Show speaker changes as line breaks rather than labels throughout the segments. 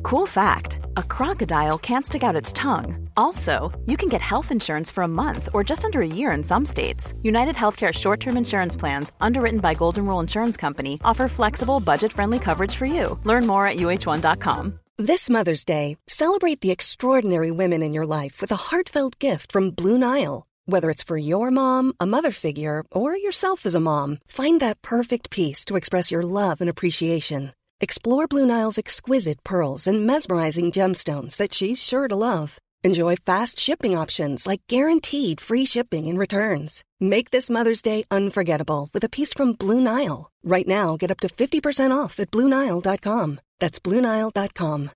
Cool fact, a crocodile can't stick out its tongue. Also, you can get health insurance for a month or just under a year in some states. United Healthcare short-term insurance plans, underwritten by Golden Rule Insurance Company, offer flexible, budget-friendly coverage for you. Learn more at uh1.com.
This Mother's Day, celebrate the extraordinary women in your life with a heartfelt gift from Blue Nile. Whether it's for your mom, a mother figure, or yourself as a mom, find that perfect piece to express your love and appreciation. Explore Blue Nile's exquisite pearls and mesmerizing gemstones that she's sure to love. Enjoy fast shipping options like guaranteed free shipping and returns. Make this Mother's Day unforgettable with a piece from Blue Nile. Right now, get up to 50% off at BlueNile.com. That's BlueNile.com.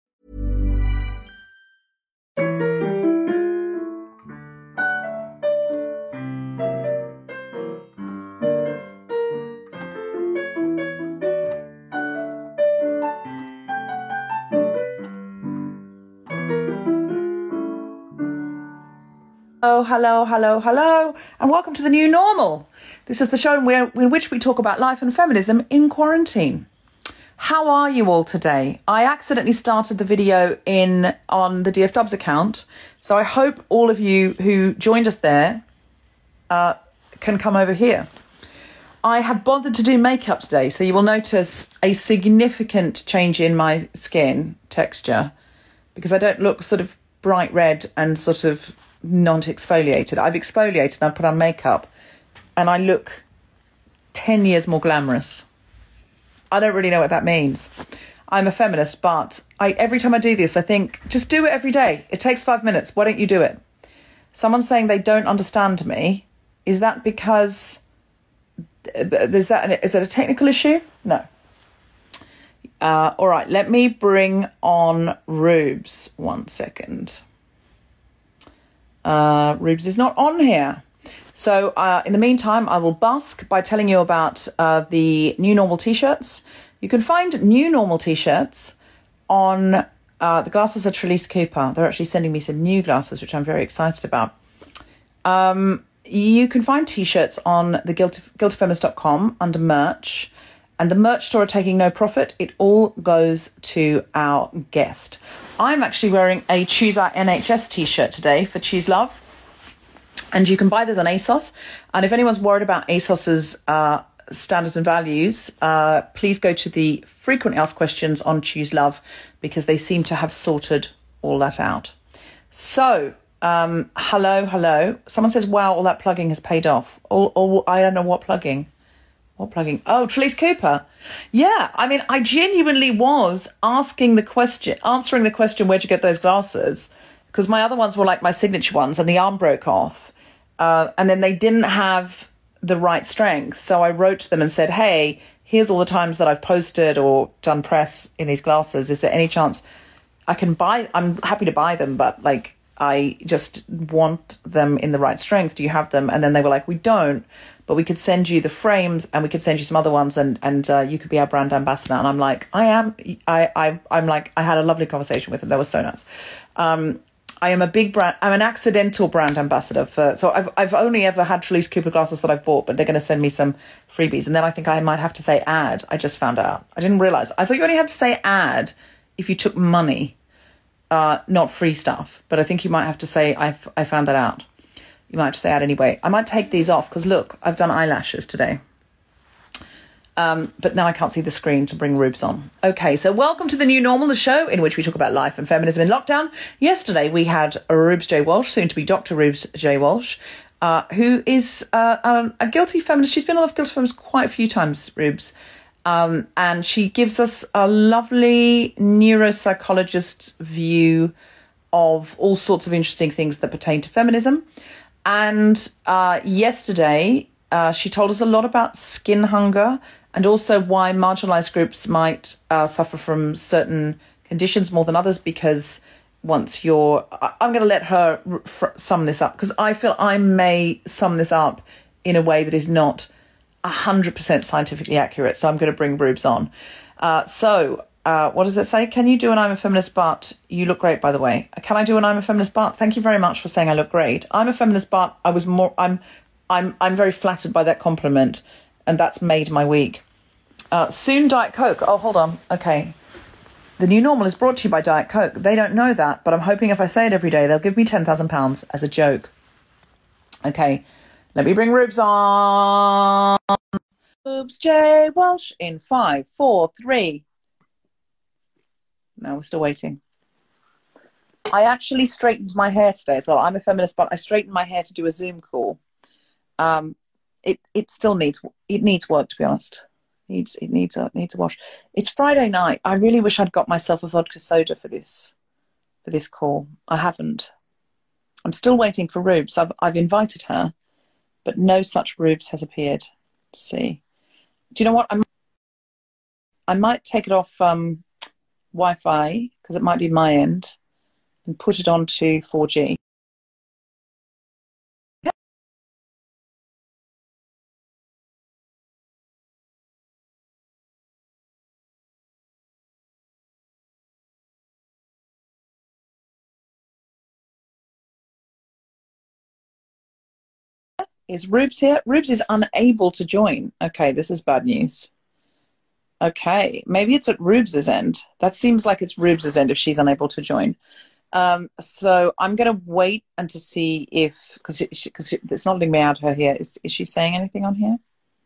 Oh, hello, and welcome to The New Normal. This is the show in which we talk about life and feminism in quarantine. How are you all today? I accidentally started the video on the DF Dubs account, so I hope all of you who joined us there can come over here. I have bothered to do makeup today, so you will notice a significant change in my skin texture because I don't look sort of bright red and sort of non-exfoliated. I've exfoliated and I've put on makeup and I look 10 years more glamorous. I don't really know what that means. I'm a feminist, but every time I do this, I think, just do it every day. It takes 5 minutes. Why don't you do it? Someone's saying they don't understand me. Is that because is that a technical issue? No. All right, let me bring on Rubes. 1 second. Rubes is not on here. So in the meantime, I will busk by telling you about the New Normal t-shirts. You can find New Normal t-shirts on the glasses at Trelise Cooper. They're actually sending me some new glasses, which I'm very excited about. You can find t-shirts on the guiltyfeminist.com under merch. And the merch store are taking no profit. It all goes to our guest. I'm actually wearing a Choose Our NHS t-shirt today for Choose Love. And you can buy those on ASOS. And if anyone's worried about ASOS's standards and values, please go to the frequently asked questions on Choose Love because they seem to have sorted all that out. So, hello. Someone says, wow, all that plugging has paid off. I don't know what plugging. What plugging? Oh, Trelise Cooper. Yeah, I mean, I genuinely was answering the question, where'd you get those glasses? Because my other ones were like my signature ones and the arm broke off. And then they didn't have the right strength. So I wrote to them and said, hey, here's all the times that I've posted or done press in these glasses. Is there any chance I can buy? I'm happy to buy them, but like, I just want them in the right strength. Do you have them? And then they were like, we don't. But we could send you the frames and we could send you some other ones and you could be our brand ambassador. And I'm like, I'm like, I had a lovely conversation with them. That was so nice. I am I'm an accidental brand ambassador so I've only ever had Trelise Cooper glasses that I've bought, but they're going to send me some freebies. And then I think I might have to say ad. I just found out. I didn't realize. I thought you only had to say ad if you took money, not free stuff. But I think you might have to say, I found that out. You might have to say that anyway. I might take these off because, look, I've done eyelashes today. But now I can't see the screen to bring Rubes on. Okay, so welcome to The New Normal, the show in which we talk about life and feminism in lockdown. Yesterday we had Rubes J. Walsh, soon to be Dr. Rubes J. Walsh, who is a guilty feminist. She's been on Guilty Feminist quite a few times, Rubes. And she gives us a lovely neuropsychologist's view of all sorts of interesting things that pertain to feminism. And yesterday, she told us a lot about skin hunger and also why marginalised groups might suffer from certain conditions more than others, because once I'm going to let her sum this up, because I feel I may sum this up in a way that is not 100% scientifically accurate. So I'm going to bring Rubes on. What does it say? Can you do an I'm a feminist but? You look great, by the way. Can I do an I'm a feminist but? Thank you very much for saying I look great. I'm a feminist but I'm very flattered by that compliment, and that's made my week. Soon Diet Coke. Oh, hold on. Okay. The new normal is brought to you by Diet Coke. They don't know that, but I'm hoping if I say it every day, they'll give me £10,000 as a joke. Okay, let me bring Rubes on. Rubes J. Walsh in 5, 4, 3. No, we're still waiting. I actually straightened my hair today as well. I'm a feminist, but I straightened my hair to do a Zoom call. It still needs work, to be honest. It needs a wash. It's Friday night. I really wish I'd got myself a vodka soda for this call. I haven't. I'm still waiting for Rubes. I've invited her, but no such Rubes has appeared. Let's see. Do you know what? I might take it off Wi-Fi because it might be my end, and put it onto 4G. Is Rubes here? Rubes is unable to join. Okay, this is bad news. Okay, maybe it's at Rubes's end. That seems like it's Rubes's end if she's unable to join. So I'm going to wait and to see if, because it's not letting me add her here. Is she saying anything on here?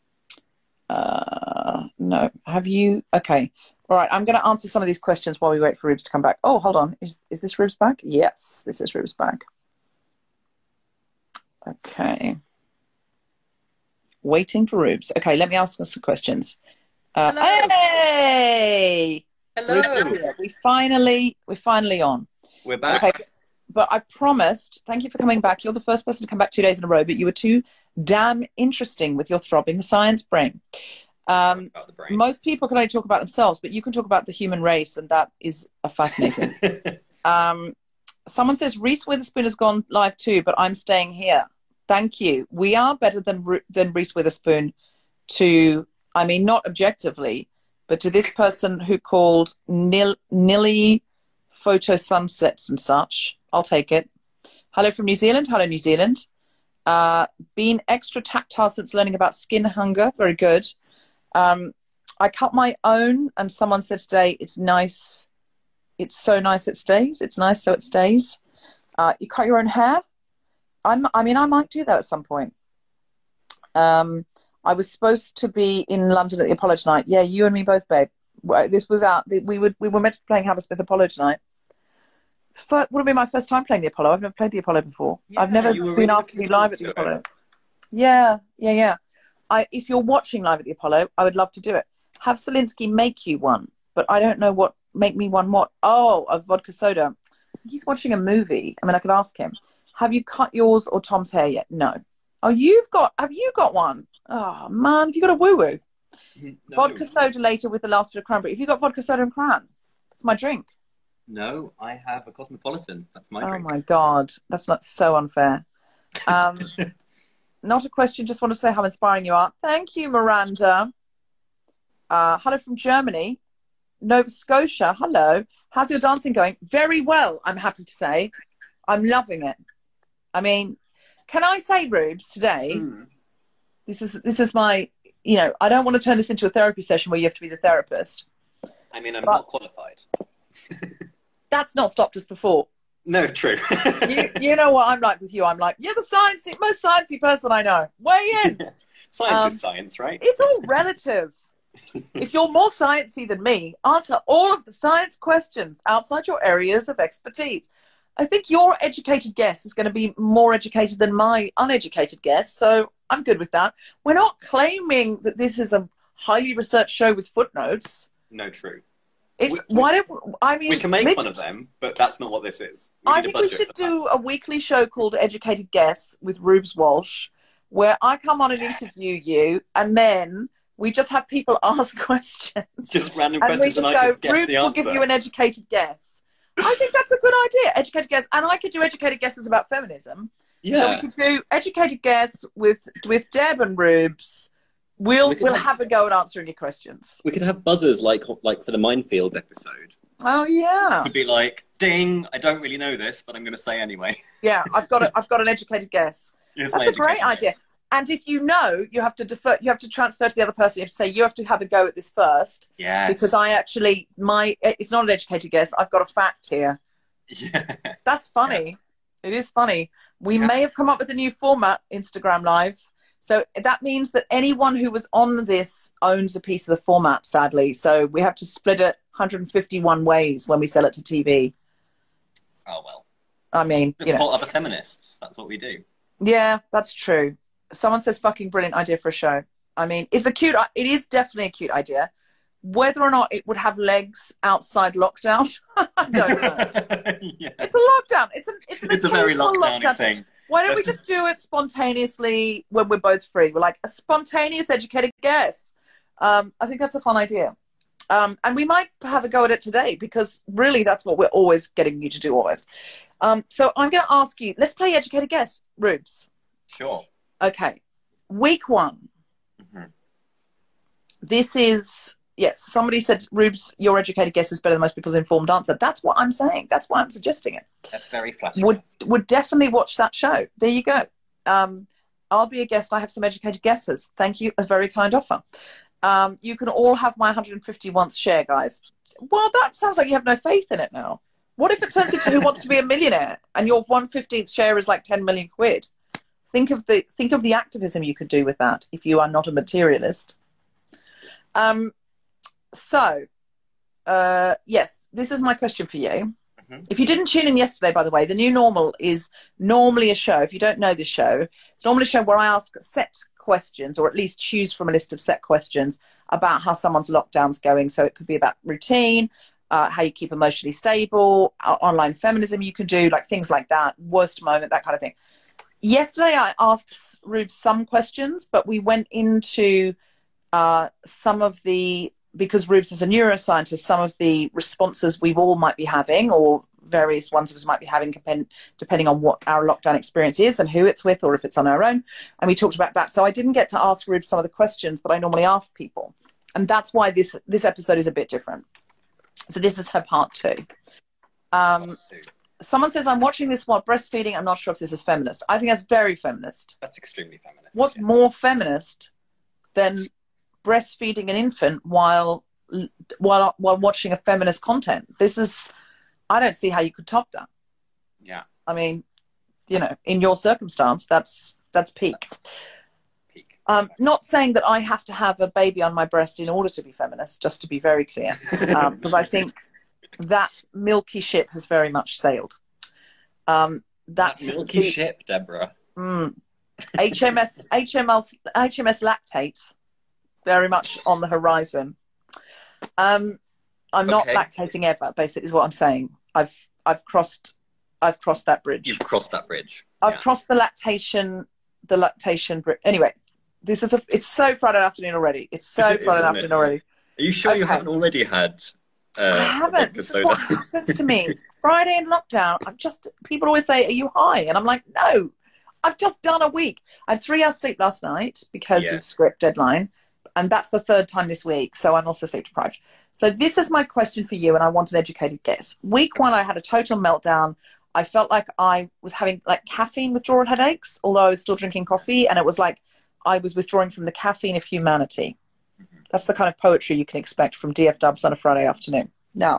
No. Have you? Okay. All right. I'm going to answer some of these questions while we wait for Rubes to come back. Oh, hold on. Is this Rubes back? Yes, this is Rubes back. Okay. Waiting for Rubes. Okay, let me ask us some questions.
Hello.
Hey!
Hello.
We're finally on.
We're back.
Okay, but I promised, thank you for coming back. You're the first person to come back 2 days in a row, but you were too damn interesting with your throbbing science brain.
About the brain.
Most people can only talk about themselves, but you can talk about the human race, and that is fascinating. Someone says, Reese Witherspoon has gone live too, but I'm staying here. Thank you. We are better than Reese Witherspoon to, I mean, not objectively, but to this person who called Nilly Photo Sunsets and such. I'll take it. Hello from New Zealand. Hello, New Zealand. Been extra tactile since learning about skin hunger. Very good. I cut my own, and someone said today, it's nice. It's so nice it stays. It's nice so it stays. You cut your own hair? I mean, I might do that at some point. I was supposed to be in London at the Apollo tonight. Yeah, you and me both, babe. This was out. We were meant to be playing Hammersmith Apollo tonight. Would have been my first time playing the Apollo. I've never played the Apollo before.
Yeah,
I've never been asked to be live at the Apollo. Yeah. If you're watching live at the Apollo, I would love to do it. Have Zelinsky make you one, but I don't know what. Make me one what? Oh, a vodka soda. He's watching a movie. I mean, I could ask him. Have you cut yours or Tom's hair yet? No. Oh, have you got one? Oh, man, have you got a woo-woo?
No.
Vodka soda later with the last bit of cranberry. Have you got vodka soda and cran? That's my drink.
No, I have a Cosmopolitan. That's my drink.
Oh, my God. That's not so unfair. Not a question. Just want to say how inspiring you are. Thank you, Miranda. Hello from Germany. Nova Scotia. Hello. How's your dancing going? Very well, I'm happy to say. I'm loving it. I mean, can I say, Rubes, today, this is my, I don't want to turn this into a therapy session where you have to be the therapist.
I mean, I'm not qualified.
That's not stopped us before.
No, true.
you know what I'm like with you. I'm like, you're the most sciencey person I know. Weigh in.
Science is science, right?
It's all relative. If you're more sciencey than me, answer all of the science questions outside your areas of expertise. I think your educated guess is going to be more educated than my uneducated guess, so I'm good with that. We're not claiming that this is a highly researched show with footnotes.
No, true.
We
can make one of them, but that's not what this is.
I think we should do a weekly show called Educated Guess with Rubes Walsh, where I come on and interview you, and then we just have people ask questions.
Just random
and
questions, and I just guess
Rubes
the answer.
will give you an educated guess. I think that's a good idea. Educated guess, and I could do educated guesses about feminism.
Yeah.
So we could do educated guess with Deb and Rubes. We'll have a go at answering your questions.
We could have buzzers like for the minefields episode.
Oh yeah.
It would be like, ding! I don't really know this, but I'm going to say anyway.
Yeah, I've got an educated guess. That's a great idea. And if you know, you have to defer, you have to transfer to the other person. You have to say, you have to have a go at this first.
Yes.
Because it's not an educated guess. I've got a fact here.
Yeah.
That's funny. Yeah. It is funny. We may have come up with a new format, Instagram Live. So that means that anyone who was on this owns a piece of the format, sadly. So we have to split it 151 ways when we sell it to TV.
Oh, well.
I mean,
support other feminists. That's what we do.
Yeah, that's true. Someone says fucking brilliant idea for a show. I mean, it is definitely a cute idea. Whether or not it would have legs outside lockdown, I don't know. Yeah. It's a lockdown. It's a very lockdown thing. Why don't we just do it spontaneously when we're both free? We're like a spontaneous educated guess. I think that's a fun idea. And we might have a go at it today because really that's what we're always getting you to do always. So I'm going to ask you, let's play educated guess, Rubes.
Sure.
Okay. Week 1. Mm-hmm. This is, yes, somebody said, Rubes, your educated guess is better than most people's informed answer. That's what I'm saying. That's why I'm suggesting it.
That's very flattering.
Would definitely watch that show. There you go. I'll be a guest. I have some educated guesses. Thank you. A very kind offer. You can all have my 151st share, guys. Well, that sounds like you have no faith in it now. What if it turns into Who Wants to Be a Millionaire and your 1/15th share is like 10 million quid? Think of the activism you could do with that if you are not a materialist. Yes, this is my question for you. Mm-hmm. If you didn't tune in yesterday, by the way, the new normal is normally a show. If you don't know this show, it's normally a show where I ask set questions, or at least choose from a list of set questions about how someone's lockdown's going. So it could be about routine, how you keep emotionally stable, online feminism you can do, like things like that, worst moment, that kind of thing. Yesterday, I asked Rube some questions, but we went into some of the, because Rubes is a neuroscientist, some of the responses we all might be having, or various ones of us might be having, depending on what our lockdown experience is and who it's with, or if it's on our own. And we talked about that. So I didn't get to ask Rubes some of the questions that I normally ask people. And that's why this episode is a bit different. So this is her part 2. Someone says, I'm watching this while breastfeeding. I'm not sure if this is feminist. I think that's very feminist.
That's extremely feminist.
What's more feminist than breastfeeding an infant while watching a feminist content? I don't see how you could top that.
Yeah.
I mean, in your circumstance, that's peak. Not saying that I have to have a baby on my breast in order to be feminist, just to be very clear, because I think that milky ship has very much sailed.
That milky ship, Deborah.
HMS Lactate, very much on the horizon. I'm not lactating ever, basically, is what I'm saying. I've crossed that bridge.
You've crossed that bridge.
I've crossed the lactation bridge. Anyway, it's so Friday afternoon already. It's so Friday afternoon already.
Are you sure you haven't already had?
I haven't. This is what happens to me. Friday in lockdown, people always say, are you high? And I'm like, no, I've just done a week. I had 3 hours sleep last night because of script deadline. And that's the 3rd time this week. So I'm also sleep deprived. So this is my question for you. And I want an educated guess. Week 1, I had a total meltdown. I felt like I was having caffeine withdrawal headaches, although I was still drinking coffee. And it was like I was withdrawing from the caffeine of humanity. That's the kind of poetry you can expect from DF Dubs on a Friday afternoon. Now,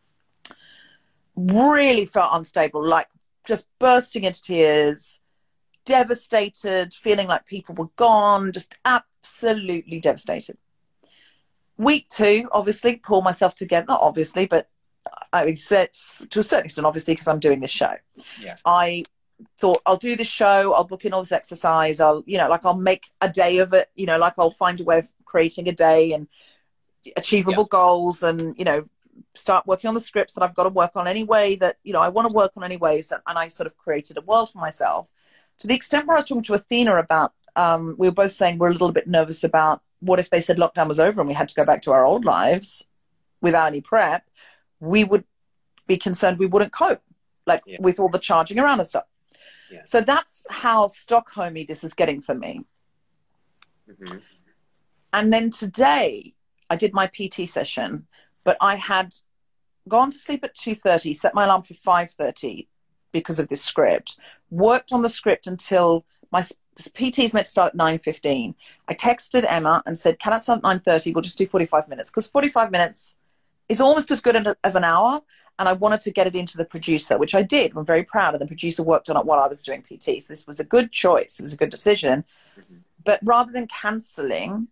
really felt unstable, like just bursting into tears, devastated, feeling like people were gone, just absolutely devastated. Week 2, obviously, pull myself together. Not obviously, but I said to a certain extent, obviously, because I'm doing this show.
Yeah.
I thought, I'll do this show, I'll book in all this exercise, I'll make a day of it, I'll find a way of creating a day and achievable goals and, start working on the scripts that I've got to work on anyway that, I want to work on anyways. And I sort of created a world for myself to the extent where I was talking to Athena about, we were both saying we're a little bit nervous about what if they said lockdown was over and we had to go back to our old lives without any prep. We would be concerned we wouldn't cope, with all the charging around and stuff. Yeah. So that's how Stockholmy this is getting for me. Mm-hmm. And then today I did my PT session, but I had gone to sleep at 2:30, set my alarm for 5:30 because of this script, worked on the script until my PT's meant to start at 9:15. I texted Emma and said, can I start at 9:30? We'll just do 45 minutes. Because 45 minutes is almost as good as an hour. And I wanted to get it into the producer, which I did. I'm very proud. And the producer worked on it while I was doing PT. So this was a good choice. It was a good decision. Mm-hmm. But rather than cancelling,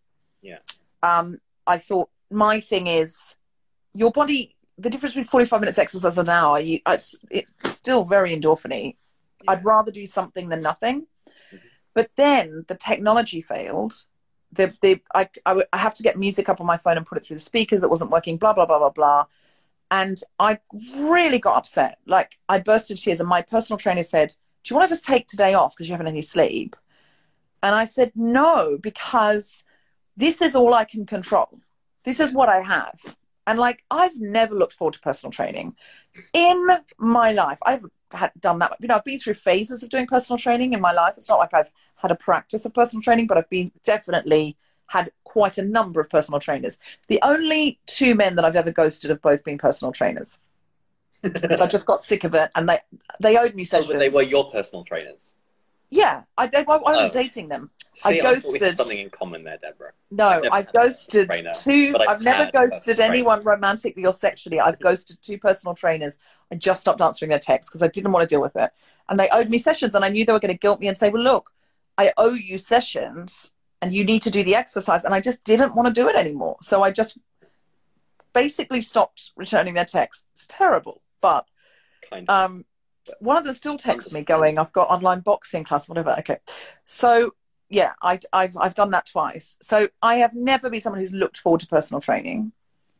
I thought my thing is your body, the difference between 45 minutes exercise and an hour, it's still very endorphin-y. Yeah. I'd rather do something than nothing. Mm-hmm. But then the technology failed. I have to get music up on my phone and put it through the speakers. It wasn't working, blah, blah, blah, blah, blah. And I really got upset. Like, I burst into tears, and my personal trainer said, do you want to just take today off because you haven't had any sleep? And I said, no, because this is all I can control. This is what I have. And, like, I've never looked forward to personal training in my life. I've done that. You know, I've been through phases of doing personal training in my life. It's not like I've had a practice of personal training, but I've been definitely had quite a number of personal trainers. The only two men that I've ever ghosted have both been personal trainers. So I just got sick of it, and they owed me sessions.
Oh, but they were your personal trainers?
Yeah, I was dating them.
See, I thought we had something in common there, Deborah.
No, I've ghosted two. I've never ghosted anyone romantically or sexually. I've ghosted two personal trainers. I just stopped answering their texts because I didn't want to deal with it. And they owed me sessions, and I knew they were going to guilt me and say, well, look, I owe you sessions, and you need to do the exercise. And I just didn't want to do it anymore. So I just basically stopped returning their texts. It's terrible. But one of them still texts me going, I've got online boxing class, whatever. Okay. So, yeah, I've done that twice. So I have never been someone who's looked forward to personal training.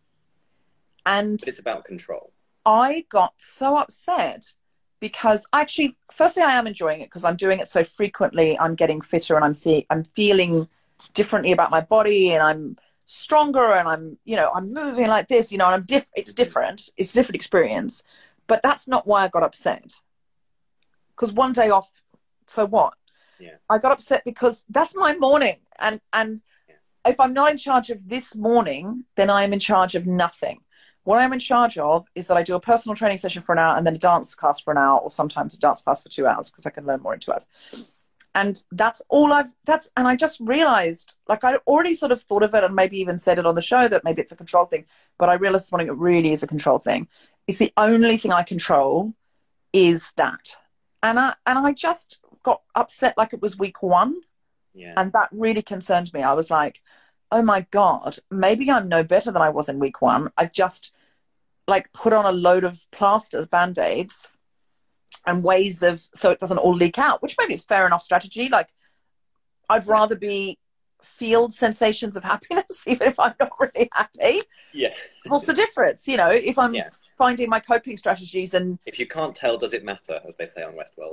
And
it's about control.
I got so upset because actually, firstly, I am enjoying it because I'm doing it so frequently. I'm getting fitter, and I'm feeling differently about my body, and I'm stronger, and I'm moving like this, and it's different. It's a different experience, but that's not why I got upset. Because one day off, so what? Yeah. I got upset because that's my morning, and if I'm not in charge of this morning, then I am in charge of nothing. What I'm in charge of is that I do a personal training session for an hour and then a dance class for an hour, or sometimes a dance class for 2 hours because I can learn more in 2 hours. And that's all and I just realized, like, I already sort of thought of it and maybe even said it on the show that maybe it's a control thing, but I realized this morning it really is a control thing. It's the only thing I control is that. And I just got upset like it was week one. Yeah. And that really concerned me. I was like, oh my God, maybe I'm no better than I was in week one. I've just like put on a load of plasters, Band-Aids, and ways of, so it doesn't all leak out, which maybe is fair enough strategy. Like, I'd rather feel sensations of happiness, even if I'm not really happy.
Yeah.
What's the difference? If I'm finding my coping strategies and...
If you can't tell, does it matter, as they say on Westworld?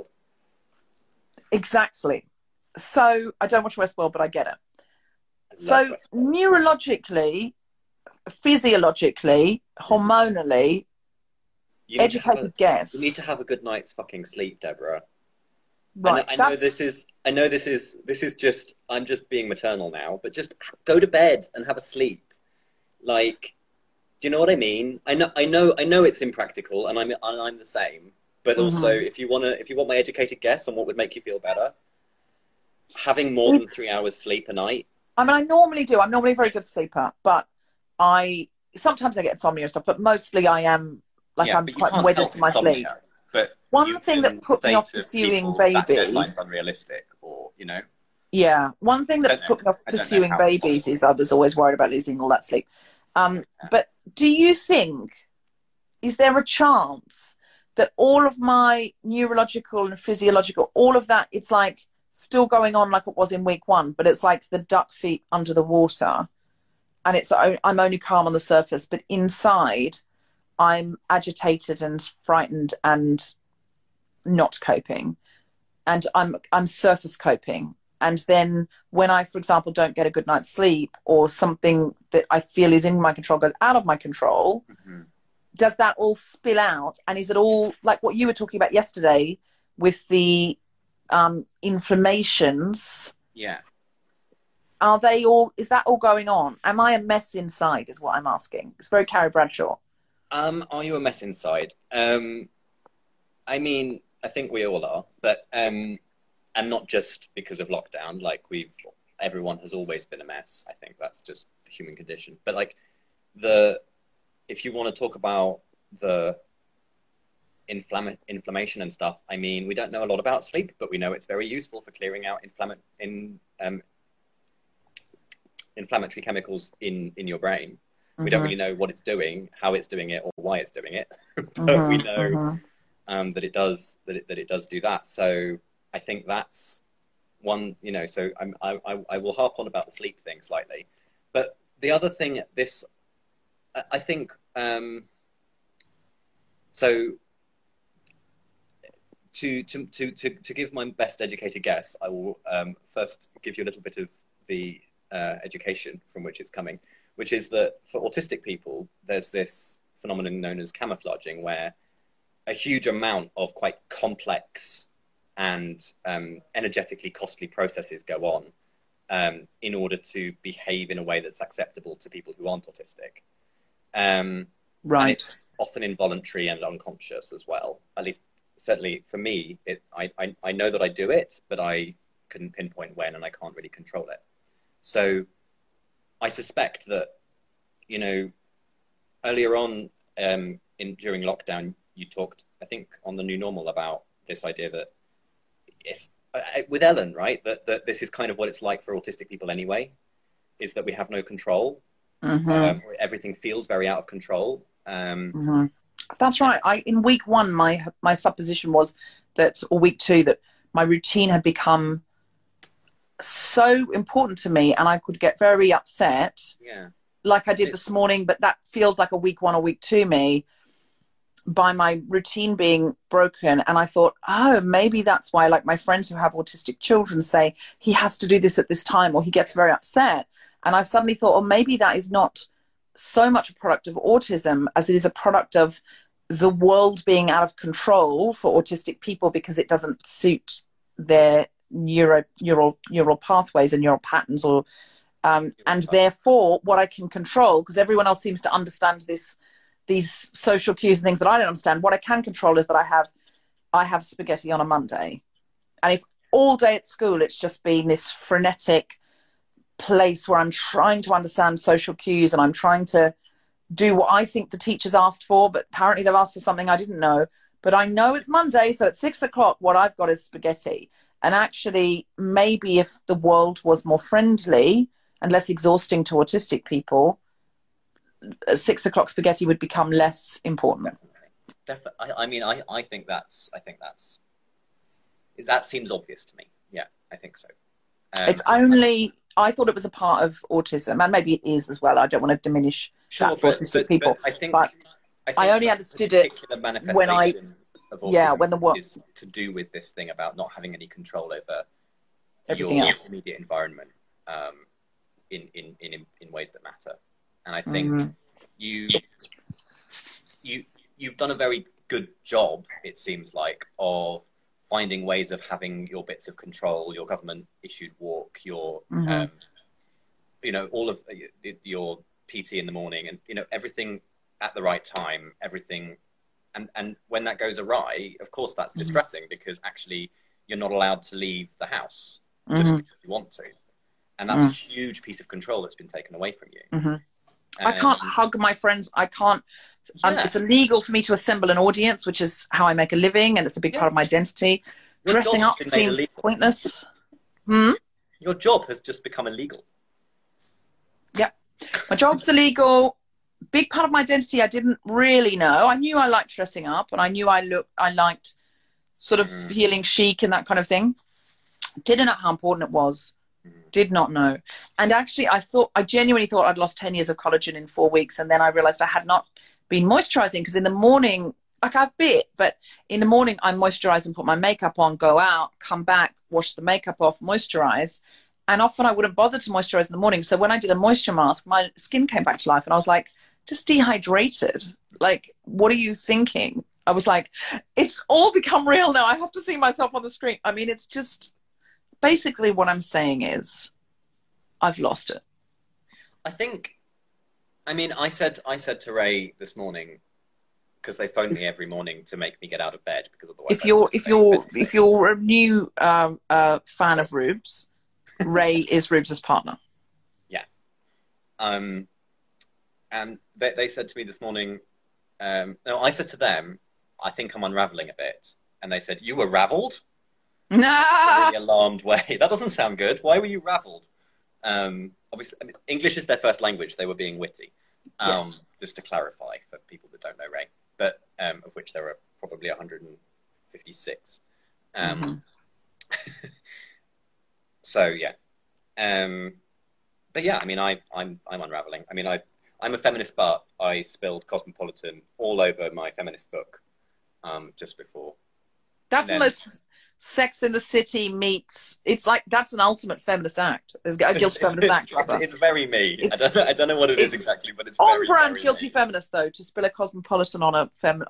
Exactly. So I don't watch Westworld, but I get it. So neurologically, physiologically, hormonally, educated guess.
You need to have a good night's fucking sleep, Deborah.
Right.
I know this is just, I'm just being maternal now, but just go to bed and have a sleep. Like, do you know what I mean? I know it's impractical, and I'm the same. But also, if you want my educated guess on what would make you feel better, having more than 3 hours sleep a night.
I mean, I normally do. I'm normally a very good sleeper, but sometimes I get insomnia and stuff, but mostly I am, like, I'm quite wedded to my sleep.
But
one thing that put me off pursuing babies...
unrealistic, or,
Yeah. One thing that put me off pursuing babies is I was always worried about losing all that sleep. But do you think, is there a chance that all of my neurological and physiological, all of that, it's like still going on like it was in week one, but it's like the duck feet under the water, and I'm only calm on the surface, but inside I'm agitated and frightened and not coping, and I'm surface coping. And then when I, for example, don't get a good night's sleep, or something that I feel is in my control goes out of my control, does that all spill out? And is it all like what you were talking about yesterday with the inflammations?
Yeah.
Is that all going on? Am I a mess inside is what I'm asking. It's very Carrie Bradshaw.
Are you a mess inside? I mean, I think we all are, but, and and not just because of lockdown. Like everyone has always been a mess. I think that's just the human condition. But like if you want to talk about the inflammation and stuff, I mean, we don't know a lot about sleep, but we know it's very useful for clearing out inflammatory chemicals in your brain. We don't really know what it's doing, how it's doing it, or why it's doing it, but we know that it does do that. So I think that's one, you know. So I will harp on about the sleep thing slightly, but the other thing, I think, so to give my best educated guess, I will first give you a little bit of the education from which it's coming, which is that for autistic people, there's this phenomenon known as camouflaging, where a huge amount of quite complex and energetically costly processes go on in order to behave in a way that's acceptable to people who aren't autistic.
Right.
And it's often involuntary and unconscious as well. At least, certainly for me, I know that I do it, but I couldn't pinpoint when, and I can't really control it. So I suspect that, you know, earlier on during lockdown, you talked, I think, on The New Normal about this idea that it's, with Ellen, right, that this is kind of what it's like for autistic people anyway, is that we have no control. Everything feels very out of control.
That's right. In week 1, my supposition was that, or week 2, that my routine had become so important to me, and I could get very upset, like I did this morning, but that feels like a week 1 or week 2 me, by my routine being broken. And I thought, oh, maybe that's why, like, my friends who have autistic children say he has to do this at this time, or he gets very upset. And I suddenly thought, oh, maybe that is not so much a product of autism as it is a product of the world being out of control for autistic people, because it doesn't suit their neural pathways and neural patterns, or and therefore what I can control, because everyone else seems to understand these social cues and things that I don't understand. What I can control is that I have spaghetti on a Monday, and if all day at school it's just been this frenetic place where I'm trying to understand social cues and I'm trying to do what I think the teachers asked for, but apparently they've asked for something I didn't know. But I know it's Monday, so at 6 o'clock what I've got is spaghetti. And actually, maybe if the world was more friendly and less exhausting to autistic people, 6 o'clock spaghetti would become less important.
Definitely. I mean, I think that seems obvious to me. Yeah, I think so.
It's only, I thought it was a part of autism, and maybe it is as well. I don't want to diminish that for autistic people. But I only understood it when when the what
is to do with this thing about not having any control over
everything
your
else,
immediate environment, in ways that matter. And I think you've done a very good job, it seems like, of finding ways of having your bits of control, your government issued walk, your you know, all of your PT in the morning, and, you know, everything at the right time, everything. And when that goes awry, of course, that's distressing, because actually you're not allowed to leave the house just because you want to. And that's a huge piece of control that's been taken away from you.
I can't hug my friends. I can't. It's illegal for me to assemble an audience, which is how I make a living, and it's a big part of my identity. Dressing up seems pointless.
Your job has just become illegal.
Yep. My job's illegal. Big part of my identity I didn't really know. I knew I liked dressing up, and I knew I liked sort of feeling chic and that kind of thing. Didn't know how important it was. Did not know. And actually I genuinely thought I'd lost 10 years of collagen in 4 weeks, and then I realized I had not been moisturizing, because in the morning, like, I bit, but in the morning I moisturize and put my makeup on, go out, come back, wash the makeup off, moisturize. And often I wouldn't bother to moisturize in the morning. So when I did a moisture mask, my skin came back to life, and I was like, just dehydrated. Like, what are you thinking? I was like, it's all become real now. I have to see myself on the screen. I mean, it's just, basically what I'm saying is I've lost it. I
think, I mean, I said to Ray this morning, because they phone me every morning to make me get out of bed, because otherwise
If you're a new fan of Rubes, Ray is Rubes' partner.
Yeah. And they said to me this morning, no, I said to them, I think I'm unraveling a bit. And they said, you were raveled? In a really alarmed way. That doesn't sound good. Why were you raveled? Obviously, I mean, English is their first language. They were being witty.
Yes.
Just to clarify for people that don't know Ray, but of which there are probably 156. So yeah. But yeah, I mean, I'm unraveling. I mean, I'm a feminist, but I spilled Cosmopolitan all over my feminist book just before.
That's the most Sex in the City meets. It's like that's an ultimate feminist act. There's a guilty feminist act.
It's very me. I don't know what it is exactly, but it's
on
very,
brand
very
guilty
me.
feminist though to spill a Cosmopolitan on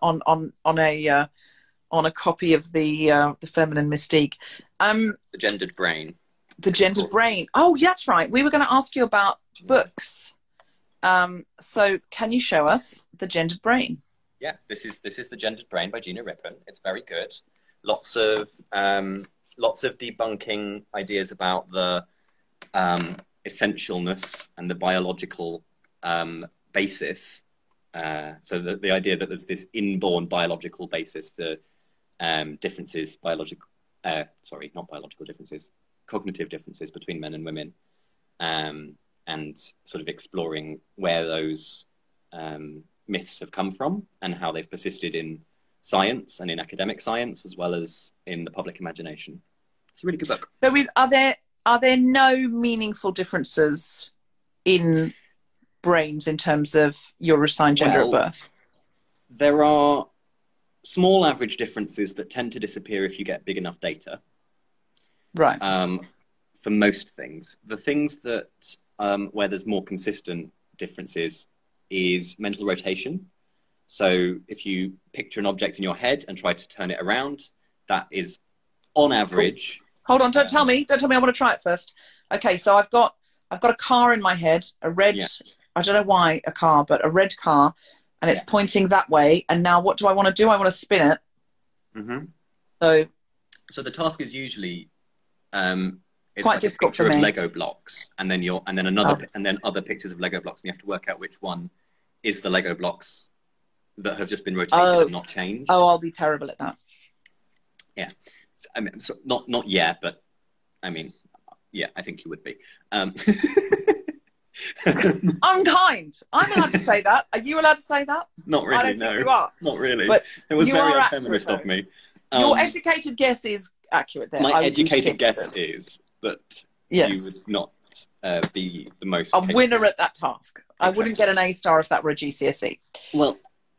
a copy of the Feminine Mystique.
The Gendered Brain.
The Gendered Brain. Oh, yeah, that's right. We were going to ask you about books. So can you show us The Gendered Brain?
Yeah, this is The Gendered Brain by Gina Rippon. It's very good. Lots of debunking ideas about the essentialness and the biological basis. So the idea that there's this inborn biological basis for differences, cognitive differences between men and women, and sort of exploring where those myths have come from and how they've persisted in science and in academic science as well as in the public imagination. It's a really good book.
So are there no meaningful differences in brains in terms of your assigned gender at birth?
There are small average differences that tend to disappear if you get big enough data.
Right.
For most things. The things that where there's more consistent differences is mental rotation. So if you picture an object in your head and try to turn it around, that is on average.
Hold on, don't tell me. I want to try it first. Okay, so I've got a car in my head, a red, I don't know why a car, but a red car, and it's pointing that way. And now what do I want to do? I want to spin it. Mm-hmm. So
the task is usually it's
quite
like
difficult
a picture
for me.
of Lego blocks, and then other pictures of Lego blocks, and you have to work out which one is the Lego blocks that have just been rotated and not changed.
Oh, I'll be terrible at that.
Yeah, I mean, so not yet, but I mean, yeah, I think you would be.
Unkind. I'm allowed to say that. Are you allowed to say that?
Not really.
I don't
no,
think you are.
Not really.
But
it was very
are
unfeminist of me.
Your educated guess is accurate there.
My educated guess is that you would not be the most
a winner at that task.
Exactly.
I wouldn't get an A star if that were a GCSE.
Well,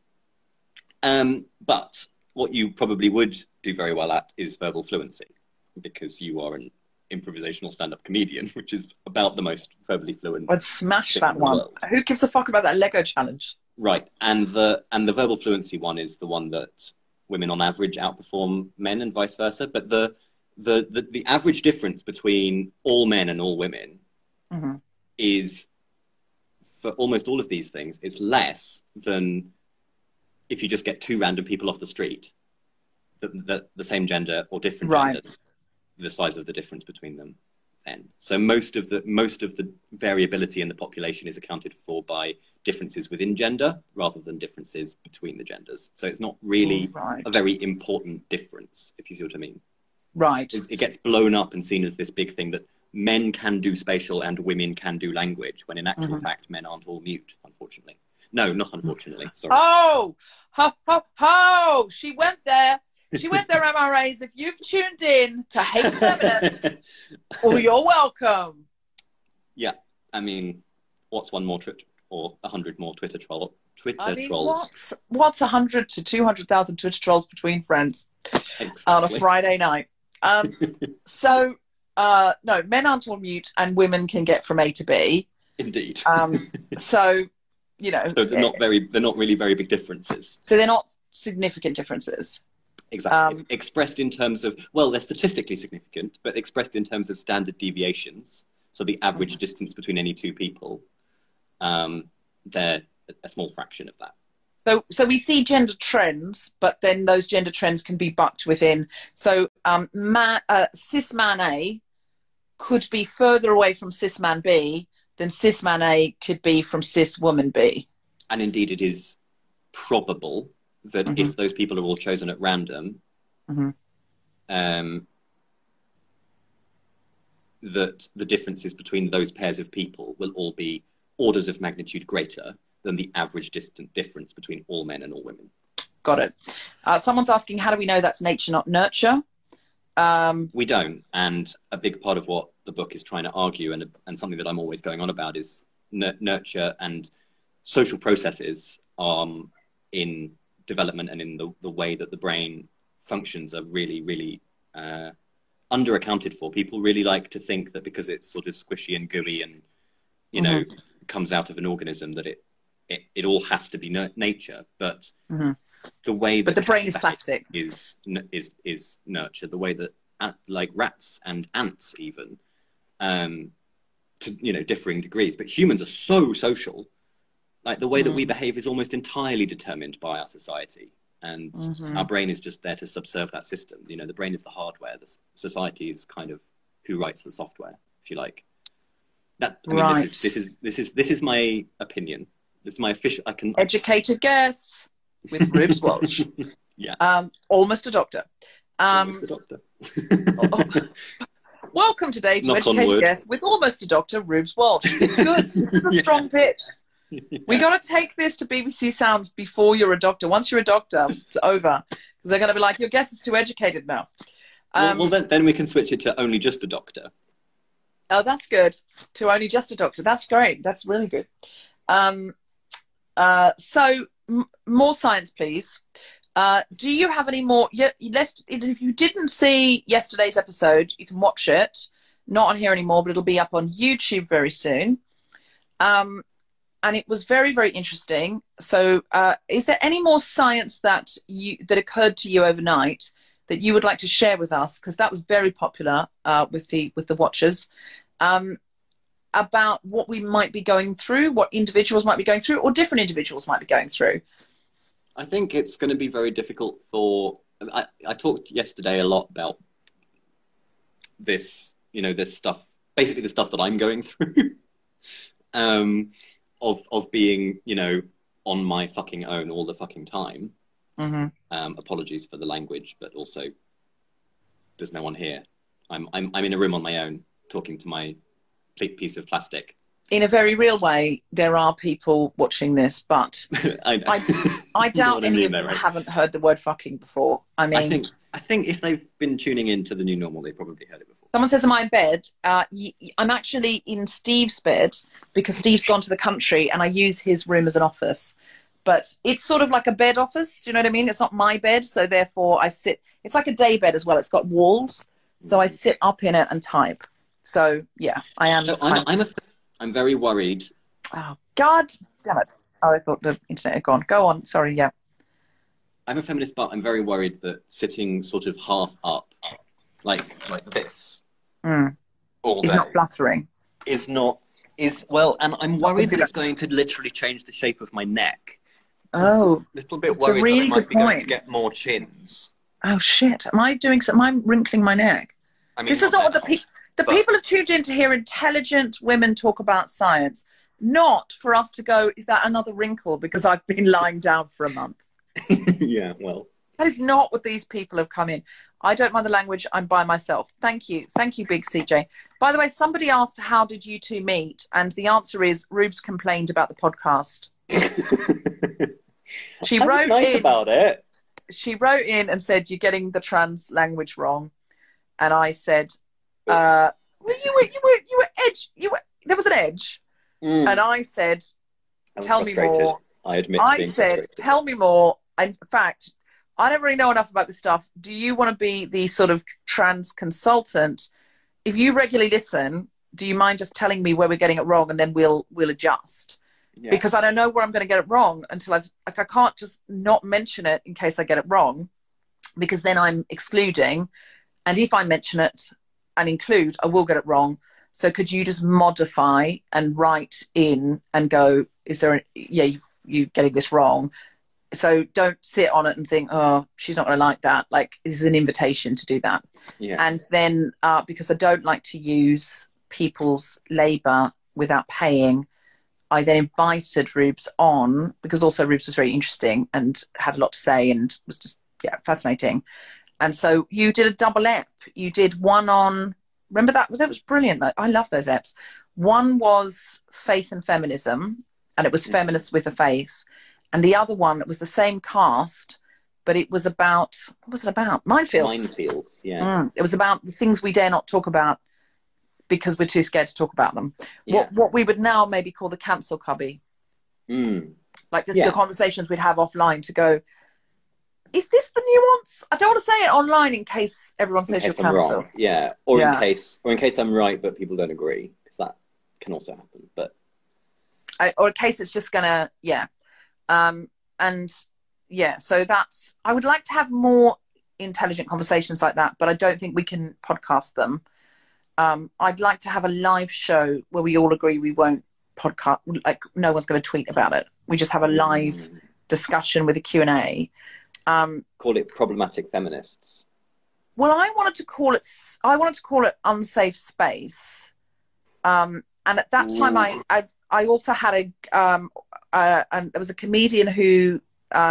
but what you probably would do very well at is verbal fluency, because you are an improvisational stand-up comedian, which is about the most verbally fluent.
I'd smash that one. Who gives a fuck about that Lego challenge?
Right, and the verbal fluency one is the one that women on average outperform men and vice versa. But the average difference between all men and all women is, for almost all of these things, it's less than if you just get two random people off the street, the same gender or different genders, the size of the difference between them. Then, so most of the variability in the population is accounted for by differences within gender rather than differences between the genders. So it's not really a very important difference, if you see what I mean.
Right.
It gets blown up and seen as this big thing that men can do spatial and women can do language, when in actual fact men aren't all mute, unfortunately. No, not unfortunately. Sorry.
Oh, ho, ho, ho! She went there. She went there, MRAs. If you've tuned in to Hate Feminists, well, you're welcome.
Yeah, I mean, what's one more or 100 more Twitter trolls?
What's 100 to 200,000 Twitter trolls between friends on a Friday night? So, no, men aren't all mute, and women can get from A to B.
Indeed.
So, you know,
so they're not really very big differences.
So they're not significant differences.
Exactly. Expressed in terms of, well, they're statistically significant, but expressed in terms of standard deviations, so the average distance between any two people, they're a small fraction of that.
So we see gender trends, but then those gender trends can be bucked within. So cis man A could be further away from cis man B than cis man A could be from cis woman B.
And indeed, it is probable that if those people are all chosen at random, that the differences between those pairs of people will all be orders of magnitude greater than the average distant difference between all men and all women.
Got it. Someone's asking, how do we know that's nature, not nurture?
We don't. And a big part of what the book is trying to argue, and something that I'm always going on about, is nurture and social processes in development and in the way that the brain functions are really, really under-accounted for. People really like to think that because it's sort of squishy and gooey and, you know, comes out of an organism, that it all has to be nature. But the way that
the brain is plastic
is nurture. The way that like rats and ants even, to, you know, differing degrees. But humans are so social. Like the way that we behave is almost entirely determined by our society. And our brain is just there to subserve that system. You know, the brain is the hardware. The society is kind of who writes the software, if you like. That, I mean,
right.
This is my opinion. This is my official.
Educated guess with Rubes Walsh.
Yeah.
Almost a doctor.
Almost a doctor.
Welcome today to Educated Guess with Almost a Doctor, Rubes Walsh. It's good. This is a strong pitch. Yeah. We got to take this to BBC Sounds before you're a doctor. Once you're a doctor, it's over. Because they're going to be like, your guess is too educated now.
Well, then we can switch it to only just a doctor.
Oh, that's good. To only just a doctor. That's great. That's really good. So more science, please. Do you have any more? If you didn't see yesterday's episode, you can watch it. Not on here anymore, but it'll be up on YouTube very soon. And it was very, very interesting. So is there any more science that occurred to you overnight that you would like to share with us? Because that was very popular with the watchers, about what we might be going through, what individuals might be going through, or different individuals might be going through.
I think it's going to be very difficult for... I talked yesterday a lot about this, you know, this stuff, basically the stuff that I'm going through. Of being, you know, on my fucking own all the fucking time. Apologies for the language, but also there's no one here. I'm in a room on my own talking to my piece of plastic.
In a very real way, there are people watching this, but I doubt any of them haven't heard the word fucking before. I mean,
I think if they've been tuning in to the new normal, they probably heard it before.
Someone says, am I in bed? I'm actually in Steve's bed because Steve's gone to the country and I use his room as an office. But it's sort of like a bed office. Do you know what I mean? It's not my bed. So therefore I sit. It's like a day bed as well. It's got walls. So I sit up in it and type. So, yeah, I am.
So I'm very worried.
Oh, God damn it. Oh, I thought the internet had gone. Go on. Sorry, yeah.
I'm a feminist, but I'm very worried that sitting sort of half up, like this, all
is
day,
not flattering.
Well, and I'm worried that it's going to literally change the shape of my neck.
Oh,
a little bit worried
really
that I might be going to get more chins.
Oh shit! Am I doing something? Am I wrinkling my neck? I mean, this is not what the people have tuned in to hear intelligent women talk about science, not for us to go, is that another wrinkle because I've been lying down for a month?
Yeah, well.
That is not what these people have come in. I don't mind the language. I'm by myself. Thank you. Thank you, Big CJ. By the way, somebody asked, how did you two meet? And the answer is, Rubes complained about the podcast. She wrote
nice about it.
She wrote in and said, you're getting the trans language wrong. And I said, well, you were edge. There was an edge. And I said, tell me more.
I admit.
I said, tell me more. In fact, I don't really know enough about this stuff. Do you want to be the sort of trans consultant? If you regularly listen, do you mind just telling me where we're getting it wrong, and then we'll adjust? Yeah. Because I don't know where I'm going to get it wrong until I can't just not mention it in case I get it wrong, because then I'm excluding. And if I mention it and include, I will get it wrong. So could you just modify and write in and go, is there you getting this wrong? So don't sit on it and think, oh, she's not going to like that. Like, this is an invitation to do that.
Yeah.
And then because I don't like to use people's labour without paying, I then invited Rubes on, because also Rubes was very interesting and had a lot to say and was just, fascinating. And so you did a double ep. You did one on, remember that? That was brilliant. I love those eps. One was faith and feminism, and it was feminists with a faith. And the other one, it was the same cast, but it was about, what was it about? Minefields.
Minefields, yeah.
It was about the things we dare not talk about because we're too scared to talk about them.
Yeah.
What we would now maybe call the cancel cubby. Like the conversations we'd have offline to go, is this the nuance? I don't want to say it online in case everyone says you're cancelled.
Yeah, or in case I'm right but people don't agree, because that can also happen. But
or in case it's just gonna, so that's, I would like to have more intelligent conversations like that, but I don't think we can podcast them. I'd like to have a live show where we all agree we won't podcast, like no one's going to tweet about it. We just have a live discussion with a Q&A.
Call it problematic feminists.
Well, I wanted to call it unsafe space. And at that time, I also had and there was a comedian who,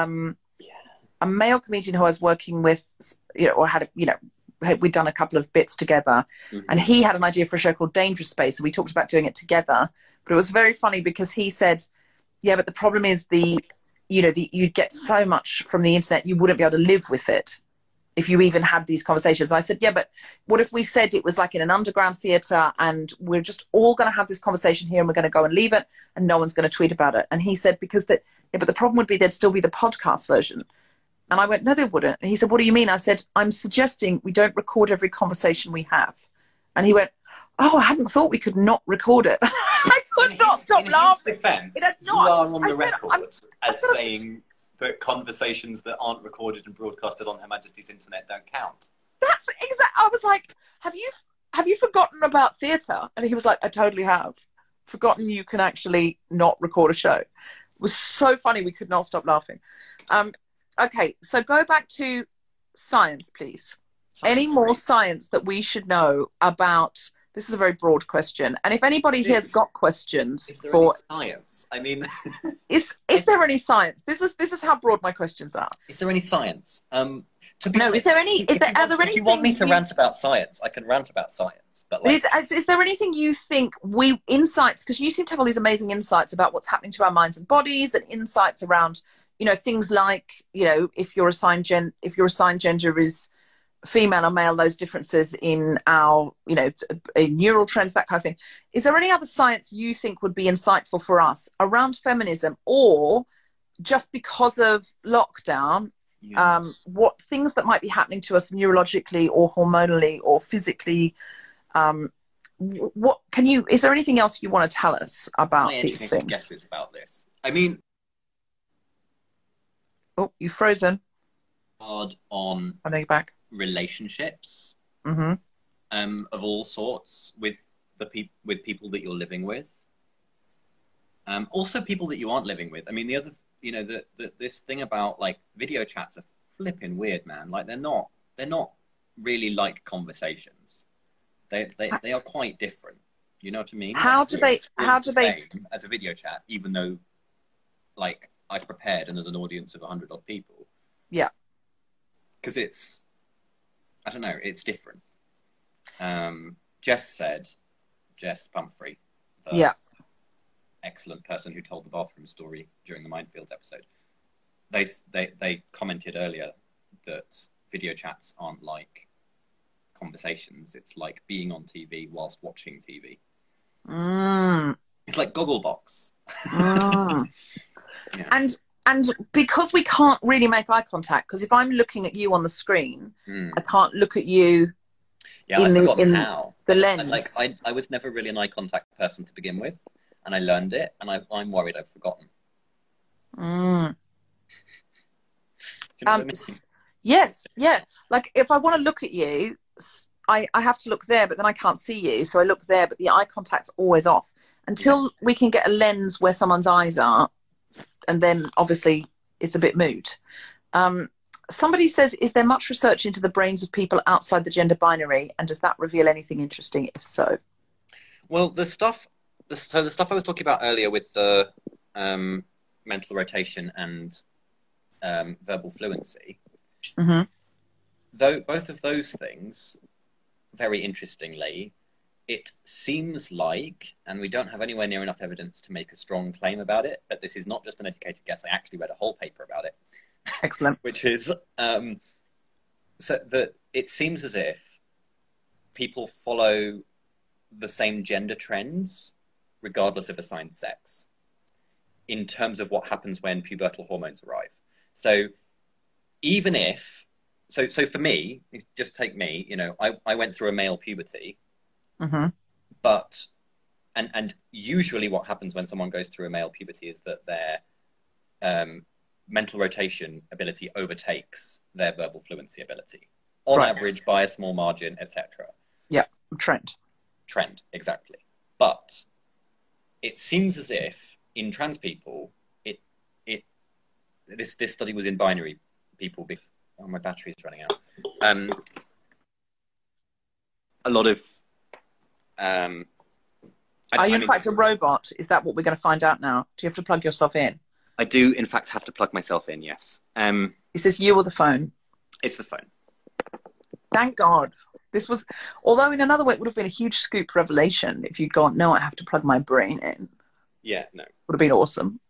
a male comedian who I was working with, we'd done a couple of bits together, and he had an idea for a show called Dangerous Space, and we talked about doing it together. But it was very funny because he said, but the problem is you'd get so much from the internet, you wouldn't be able to live with it if you even had these conversations. And I said, but what if we said it was like in an underground theatre and we're just all going to have this conversation here and we're going to go and leave it and no one's going to tweet about it? And he said, but the problem would be there'd still be the podcast version. And I went, no, there wouldn't. And he said, what do you mean? I said, I'm suggesting we don't record every conversation we have. And he went, oh, I hadn't thought we could not record it. I could not stop laughing.
In his defence, you are on the record as saying that conversations that aren't recorded and broadcasted on Her Majesty's internet don't count.
That's exactly. I was like, have you forgotten about theatre? And he was like, I totally have. Forgotten you can actually not record a show. It was so funny, we could not stop laughing. Okay, so go back to science, please. Any more science that we should know about? This is a very broad question, and if anybody here has got questions
is there any science? I mean,
is there any science? This is how broad my questions are.
Is there any science?
Is there any? Are there any?
If you want me to rant about science, I can rant about science. But
is there anything you think insights? Because you seem to have all these amazing insights about what's happening to our minds and bodies, and insights around things like if your assigned gender is female or male, those differences in our neural trends, that kind of thing. Is there any other science you think would be insightful for us around feminism, or just because of lockdown, what things that might be happening to us neurologically or hormonally or physically? Is there anything else you want to tell us about these things?
Guesses about this. I mean,
oh, you've frozen.
Hard on.
I know you're back.
Relationships of all sorts with people that you're living with, also people that you aren't living with. I mean, the other this thing about like video chats are flipping weird, man. Like they're not really like conversations. They are quite different, you know what I mean? How do they as a video chat, even though like I've prepared and there's an audience of 100 odd people, because it's, I don't know, it's different. Jess Pumphrey, the excellent person who told the bathroom story during the Minefields episode, they commented earlier that video chats aren't like conversations. It's like being on TV whilst watching TV. It's like Gogglebox.
And because we can't really make eye contact, because if I'm looking at you on the screen, I can't look at you in the lens.
I was never really an eye contact person to begin with, and I learned it, and I'm worried I've forgotten. Do you know what I mean?
Yes, yeah. Like if I want to look at you, I have to look there, but then I can't see you, so I look there, but the eye contact's always off until we can get a lens where someone's eyes are. And then obviously it's a bit moot. Somebody says, is there much research into the brains of people outside the gender binary, and does that reveal anything interesting? If so,
well, the stuff I was talking about earlier with the mental rotation and verbal fluency, though both of those things, very interestingly, it seems like, and we don't have anywhere near enough evidence to make a strong claim about it, but this is not just an educated guess. I actually read a whole paper about it.
excellent.
Which is so that it seems as if people follow the same gender trends regardless of assigned sex in terms of what happens when pubertal hormones arrive. So even if so for me, just take me, you know, I went through a male puberty, but and usually what happens when someone goes through a male puberty is that their mental rotation ability overtakes their verbal fluency ability on average by a small margin, etc.
Yeah, trend,
exactly. But it seems as if in trans people, this study was in binary people. Oh, my battery is running out. A lot of
are you in fact a robot? Is that what we're going to find out now? Do you have to plug yourself in?
I do, in fact, have to plug myself in, yes.
Is this you or the phone?
It's the phone.
Thank God. This was, although in another way it would have been a huge scoop revelation if you'd gone, no, I have to plug my brain in.
Yeah, no.
Would have been awesome.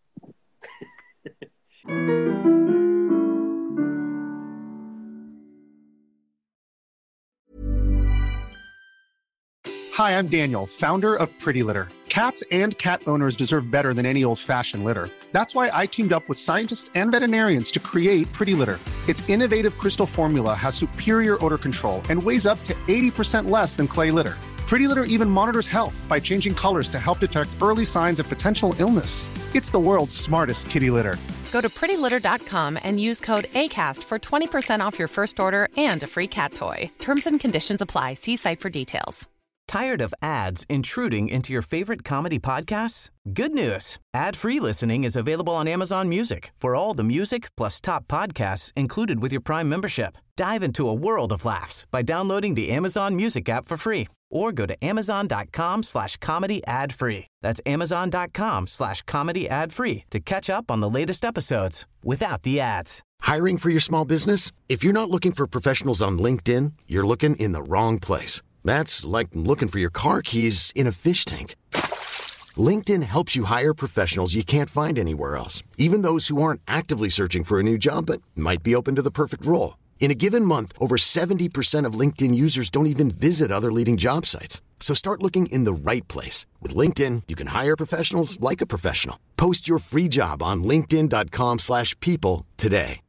Hi, I'm Daniel, founder of Pretty Litter. Cats and cat owners deserve better than any old-fashioned litter. That's why I teamed up with scientists and veterinarians to create Pretty Litter. Its innovative crystal formula has superior odor control and weighs up to 80% less than clay litter. Pretty Litter even monitors health by changing colors to help detect early signs of potential illness. It's the world's smartest kitty litter.
Go to prettylitter.com and use code ACAST for 20% off your first order and a free cat toy. Terms and conditions apply. See site for details.
Tired of ads intruding into your favorite comedy podcasts? Good news. Ad-free listening is available on Amazon Music for all the music plus top podcasts included with your Prime membership. Dive into a world of laughs by downloading the Amazon Music app for free or go to amazon.com/comedy ad-free. That's amazon.com/comedy ad-free to catch up on the latest episodes without the ads.
Hiring for your small business? If you're not looking for professionals on LinkedIn, you're looking in the wrong place. That's like looking for your car keys in a fish tank. LinkedIn helps you hire professionals you can't find anywhere else, even those who aren't actively searching for a new job but might be open to the perfect role. In a given month, over 70% of LinkedIn users don't even visit other leading job sites. So start looking in the right place. With LinkedIn, you can hire professionals like a professional. Post your free job on linkedin.com/people today.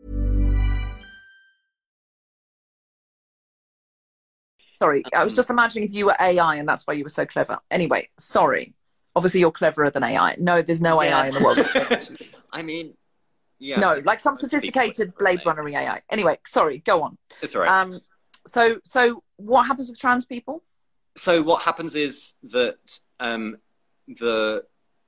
Sorry, I was just imagining if you were AI and that's why you were so clever. Anyway, sorry. Obviously, you're cleverer than AI. No, there's no AI in the world.
I mean, yeah.
No, like some sophisticated Blade Runner AI. Anyway, sorry, go on.
It's all right.
So what happens with trans people?
So what happens is that the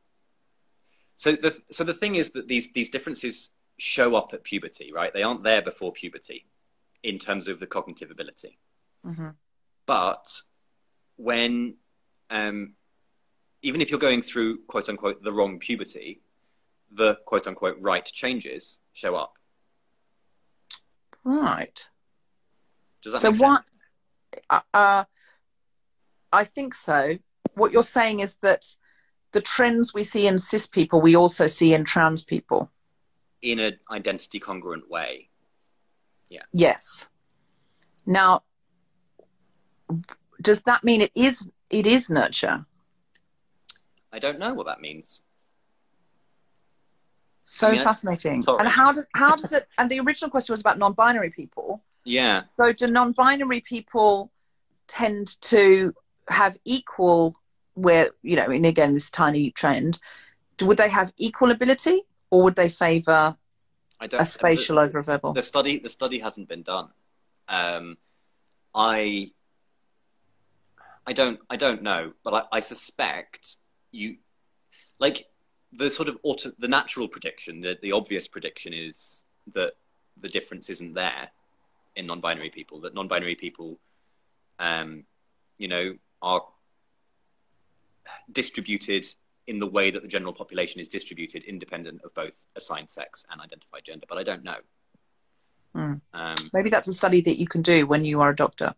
thing is that these differences show up at puberty, right? They aren't there before puberty in terms of the cognitive ability.
Mm-hmm.
But when, even if you're going through, quote unquote, the wrong puberty, the quote unquote right changes show up.
Right.
Does that make sense?
I think so. What you're saying is that the trends we see in cis people, we also see in trans people.
In an identity congruent way. Yeah.
Yes. Now, does that mean it is nurture?
I don't know what that means.
So fascinating.
Sorry.
And how does it? And the original question was about non-binary people.
Yeah.
So do non-binary people tend to have equal, where, you know, and again this tiny trend, would they have equal ability, or would they favour a spatial over a verbal?
The study hasn't been done. I don't know, but I suspect you, like, the sort of the natural prediction, the obvious prediction is that the difference isn't there in non-binary people, that non-binary people, you know, are distributed in the way that the general population is distributed, independent of both assigned sex and identified gender. But I don't know.
Maybe that's a study that you can do when you are a doctor.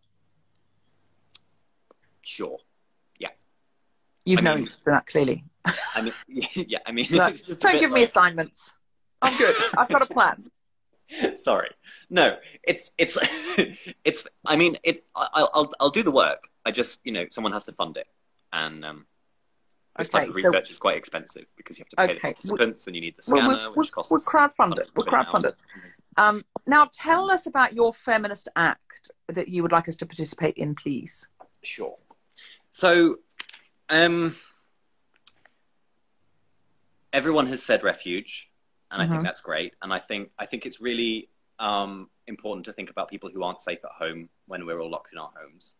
Sure. Yeah.
You've no interest in that, clearly.
I mean, yeah. I mean,
No,
it's just
don't give me assignments. I'm good. I've got a plan.
Sorry. No, it's. I mean, I'll do the work. I just, you know, someone has to fund it, and this type of research is quite expensive because you have to pay the participants and you need the scanner, which costs.
We'll crowdfund it. We'll crowdfund it. Now, tell us about your feminist act that you would like us to participate in, please.
Sure. So, everyone has said refuge, and I think that's great. And I think it's really important to think about people who aren't safe at home when we're all locked in our homes.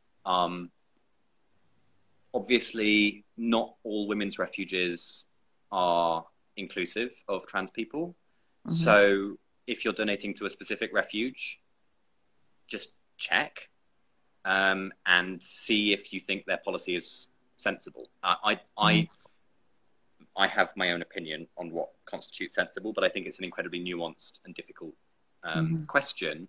Obviously, not all women's refuges are inclusive of trans people. So if you're donating to a specific refuge, just check and see if you think their policy is sensible. I have my own opinion on what constitutes sensible, but I think it's an incredibly nuanced and difficult question.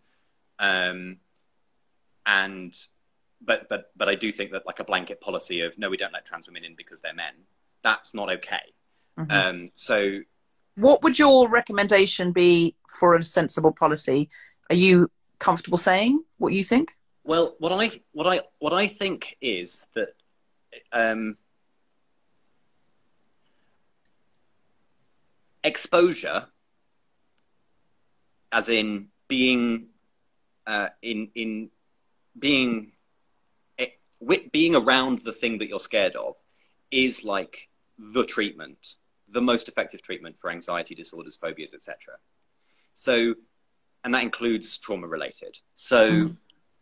But I do think that, like, a blanket policy of no, we don't let trans women in because they're men, that's not okay. So
what would your recommendation be for a sensible policy? Are you comfortable saying what you think?
Well, what I think is that exposure, as in being being around the thing that you're scared of, is like the treatment, the most effective treatment for anxiety disorders, phobias, etc. So, and that includes trauma related. So,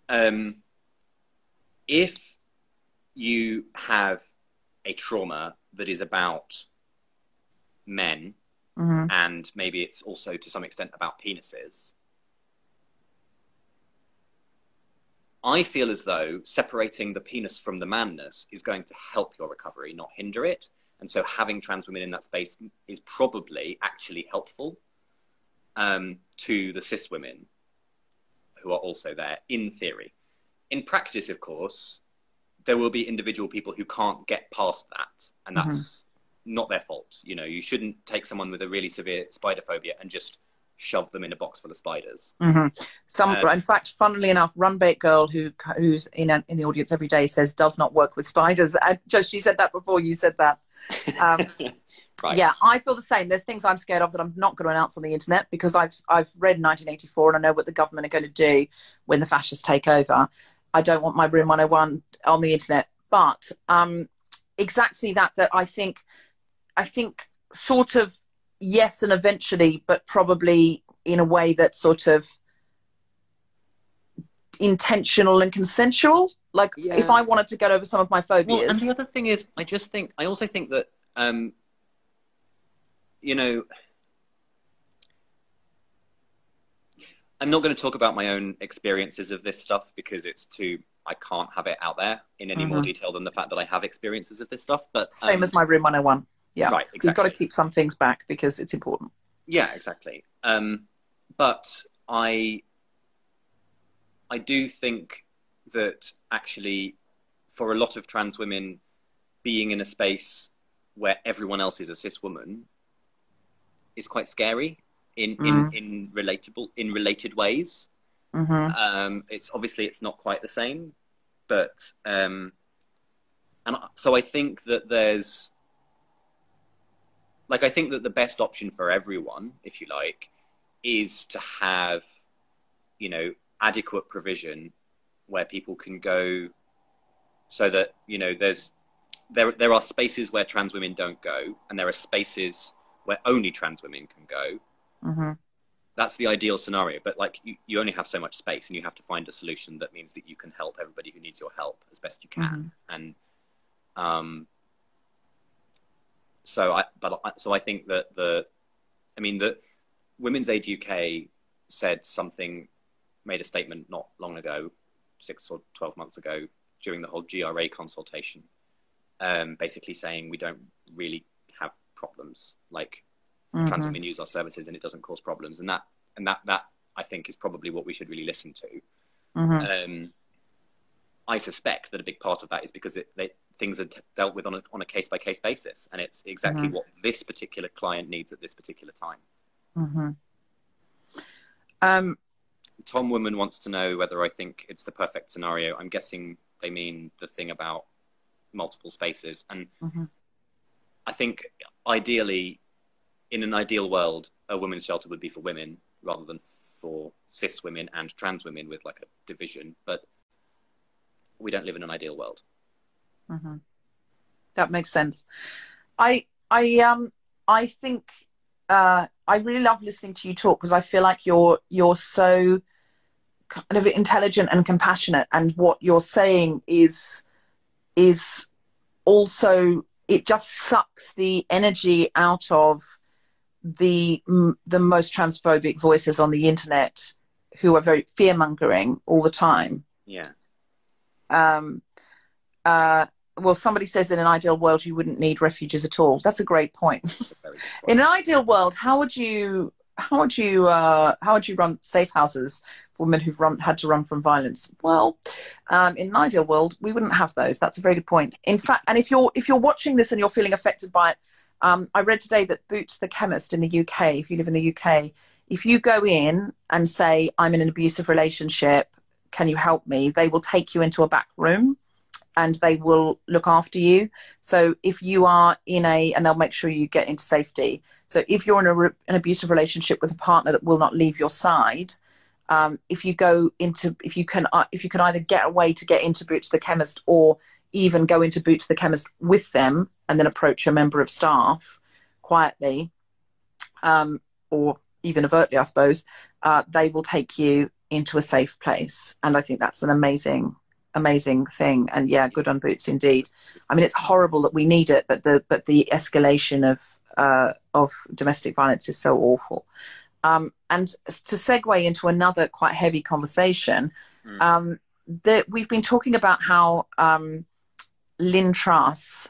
if you have a trauma that is about men, and maybe it's also to some extent about penises, I feel as though separating the penis from the manness is going to help your recovery, not hinder it. And so having trans women in that space is probably actually helpful to the cis women who are also there, in theory. In practice, of course, there will be individual people who can't get past that, and that's not their fault. You know, you shouldn't take someone with a really severe spider phobia and just shove them in a box full of spiders. In fact, funnily enough, Runbait Girl, who's in the audience every day, says does not work with spiders. She said that before you said that. Right.
Yeah, I feel the same. There's things I'm scared of that I'm not going to announce on the internet because I've read 1984 and I know what the government are going to do when the fascists take over. I don't want my Room 101 on the internet, but exactly that I think sort of yes, and eventually, but probably in a way that's sort of intentional and consensual. Like, if I wanted to get over some of my phobias.
Well, and the other thing is, I also think that, you know, I'm not going to talk about my own experiences of this stuff because I can't have it out there in any more detail than the fact that I have experiences of this stuff. But
same as my Room 101. Yeah,
right, exactly.
You've got to keep some things back because it's important.
Yeah, exactly. But I do think that actually, for a lot of trans women, being in a space where everyone else is a cis woman is quite scary in related ways. It's not quite the same, but and so I think that there's. Like, I think that the best option for everyone, if you like, is to have, you know, adequate provision where people can go so that, you know, there are spaces where trans women don't go and there are spaces where only trans women can go. That's the ideal scenario. But, like, you only have so much space and you have to find a solution that means that you can help everybody who needs your help as best you can. And So I think that the Women's Aid UK made a statement not long ago, 6 or 12 months ago, during the whole GRA consultation, basically saying we don't really have problems. Like, trans women use our services and it doesn't cause problems. And that I think is probably what we should really listen to. I suspect that a big part of that is because things are dealt with on a case-by-case basis, and it's exactly what this particular client needs at this particular time. Tom Woman wants to know whether I think it's the perfect scenario. I'm guessing they mean the thing about multiple spaces. And I think ideally, in an ideal world, a women's shelter would be for women rather than for cis women and trans women with like a division. But we don't live in an ideal world.
That makes sense. I think I really love listening to you talk, because I feel like you're so kind of intelligent and compassionate, and what you're saying is also, it just sucks the energy out of the most transphobic voices on the internet, who are very fear-mongering all the time. Well, somebody says in an ideal world you wouldn't need refuges at all. That's a great point. In an ideal world, how would you run safe houses for women who've had to run from violence? Well, in an ideal world, we wouldn't have those. That's a very good point. In fact, and if you're watching this and you're feeling affected by it, I read today that Boots the Chemist in the UK, if you live in the UK, if you go in and say, I'm in an abusive relationship, can you help me? They will take you into a back room and they will look after you. So if you are and they'll make sure you get into safety. So if you're in an abusive relationship with a partner that will not leave your side, if you can either get away to get into Boots the Chemist, or even go into Boots the Chemist with them and then approach a member of staff quietly, or even overtly, I suppose, they will take you into a safe place. And I think that's an amazing thing. And yeah, good on Boots indeed. I mean, it's horrible that we need it, but the escalation of domestic violence is so awful. And to segue into another quite heavy conversation, that we've been talking about how Lynn Truss,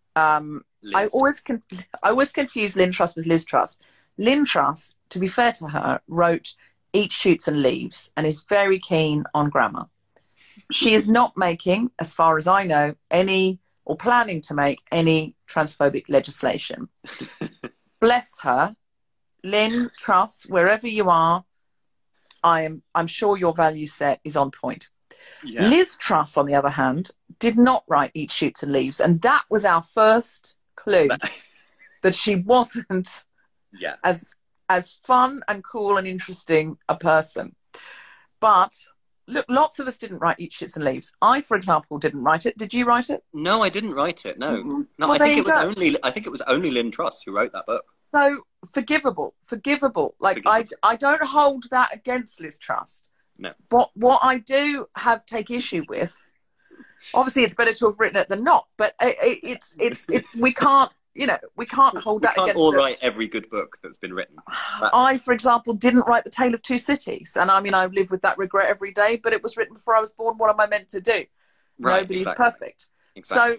I always confuse Lynn Truss with Liz Truss. Lynn Truss, to be fair to her, wrote Eats, Shoots and Leaves and is very keen on grammar. She is not making, as far as I know, or planning to make any transphobic legislation. Bless her. Lynn Truss, wherever you are, I'm sure your value set is on point. Yeah. Liz Truss, on the other hand, did not write Eats, Shoots and Leaves, and that was our first clue that she wasn't as fun and cool and interesting a person. But look, lots of us didn't write Eats, Shoots and Leaves. I, for example, didn't write it. Did you write it?
No, I didn't write it. No, no.
Well,
I think it was only Lynn Truss who wrote that book.
So forgivable. Like forgivable. I don't hold that against Liz Truss.
No.
What I do take issue with, obviously, it's better to have written it than not. But it's we can't hold that against. We can't all
write every good book that's been written.
I, for example, didn't write The Tale of Two Cities, and I mean, I live with that regret every day. But it was written before I was born. What am I meant to do?
Right,
Nobody's perfect.
Exactly.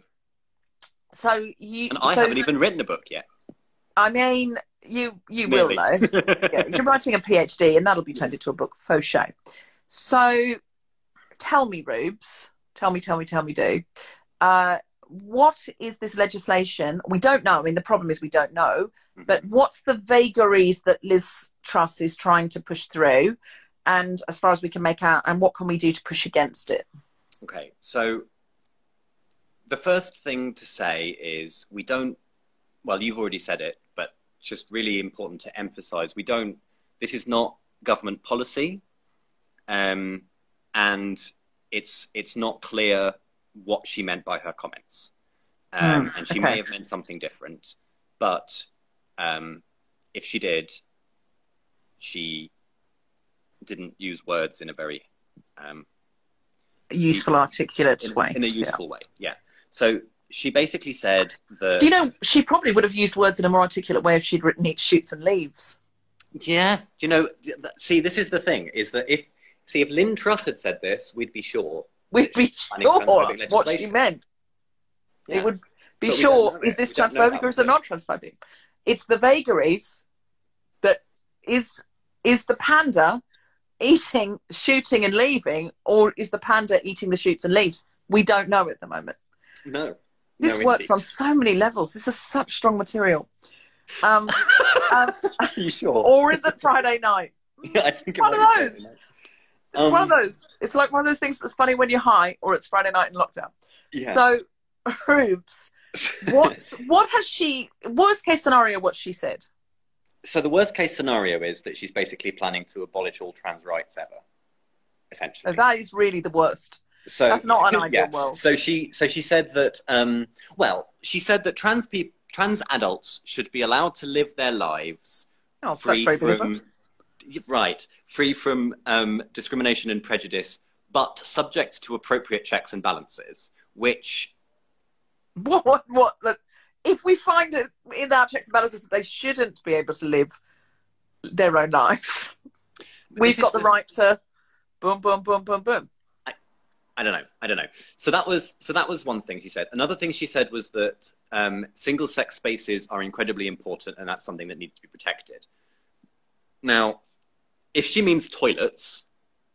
So you
and I haven't even written a book yet.
I mean, you will though. Yeah, you're writing a PhD, and that'll be turned into a book, faux show. So, tell me, Rubes. Tell me, do. What is this legislation? We don't know. I mean, the problem is we don't know. But what's the vagaries that Liz Truss is trying to push through? And as far as we can make out, and what can we do to push against it?
Okay, so the first thing to say is we don't, well, you've already said it, but just really important to emphasize, this is not government policy, and it's not clear what she meant by her comments. And she may have meant something different, but if she did, she didn't use words in a very
useful, articulate way.
In a useful way, yeah. So she basically said that...
Do you know, she probably would have used words in a more articulate way if she'd written eat shoots and leaves.
Yeah. Do you know, see, this is the thing, is that if Lynn Truss had said this, we'd be sure.
We'd be sure what she meant.
Yeah.
It would be sure, is this transphobic or is it not transphobic? It's the vagaries that is the panda eating, shooting and leaving, or is the panda eating the shoots and leaves? We don't know at the moment.
No.
This works on so many levels. This is such strong material.
Are you sure?
Or is it Friday night?
Yeah, I think
one of those. It's one of those. It's like one of those things that's funny when you're high, or it's Friday night in lockdown.
Yeah.
So, Rubes, what has she, worst case scenario, what she said?
So the worst case scenario is that she's basically planning to abolish all trans rights ever, essentially.
So that is really the worst.
So
that's not an ideal world.
So she said that she said that trans adults should be allowed to live their lives free from discrimination and prejudice, but subject to appropriate checks and balances. Which
if we find it in our checks and balances that they shouldn't be able to live their own life, we've got the right to boom, boom, boom, boom, boom.
I don't know. So that was one thing she said. Another thing she said was that single-sex spaces are incredibly important, and that's something that needs to be protected. Now, if she means toilets,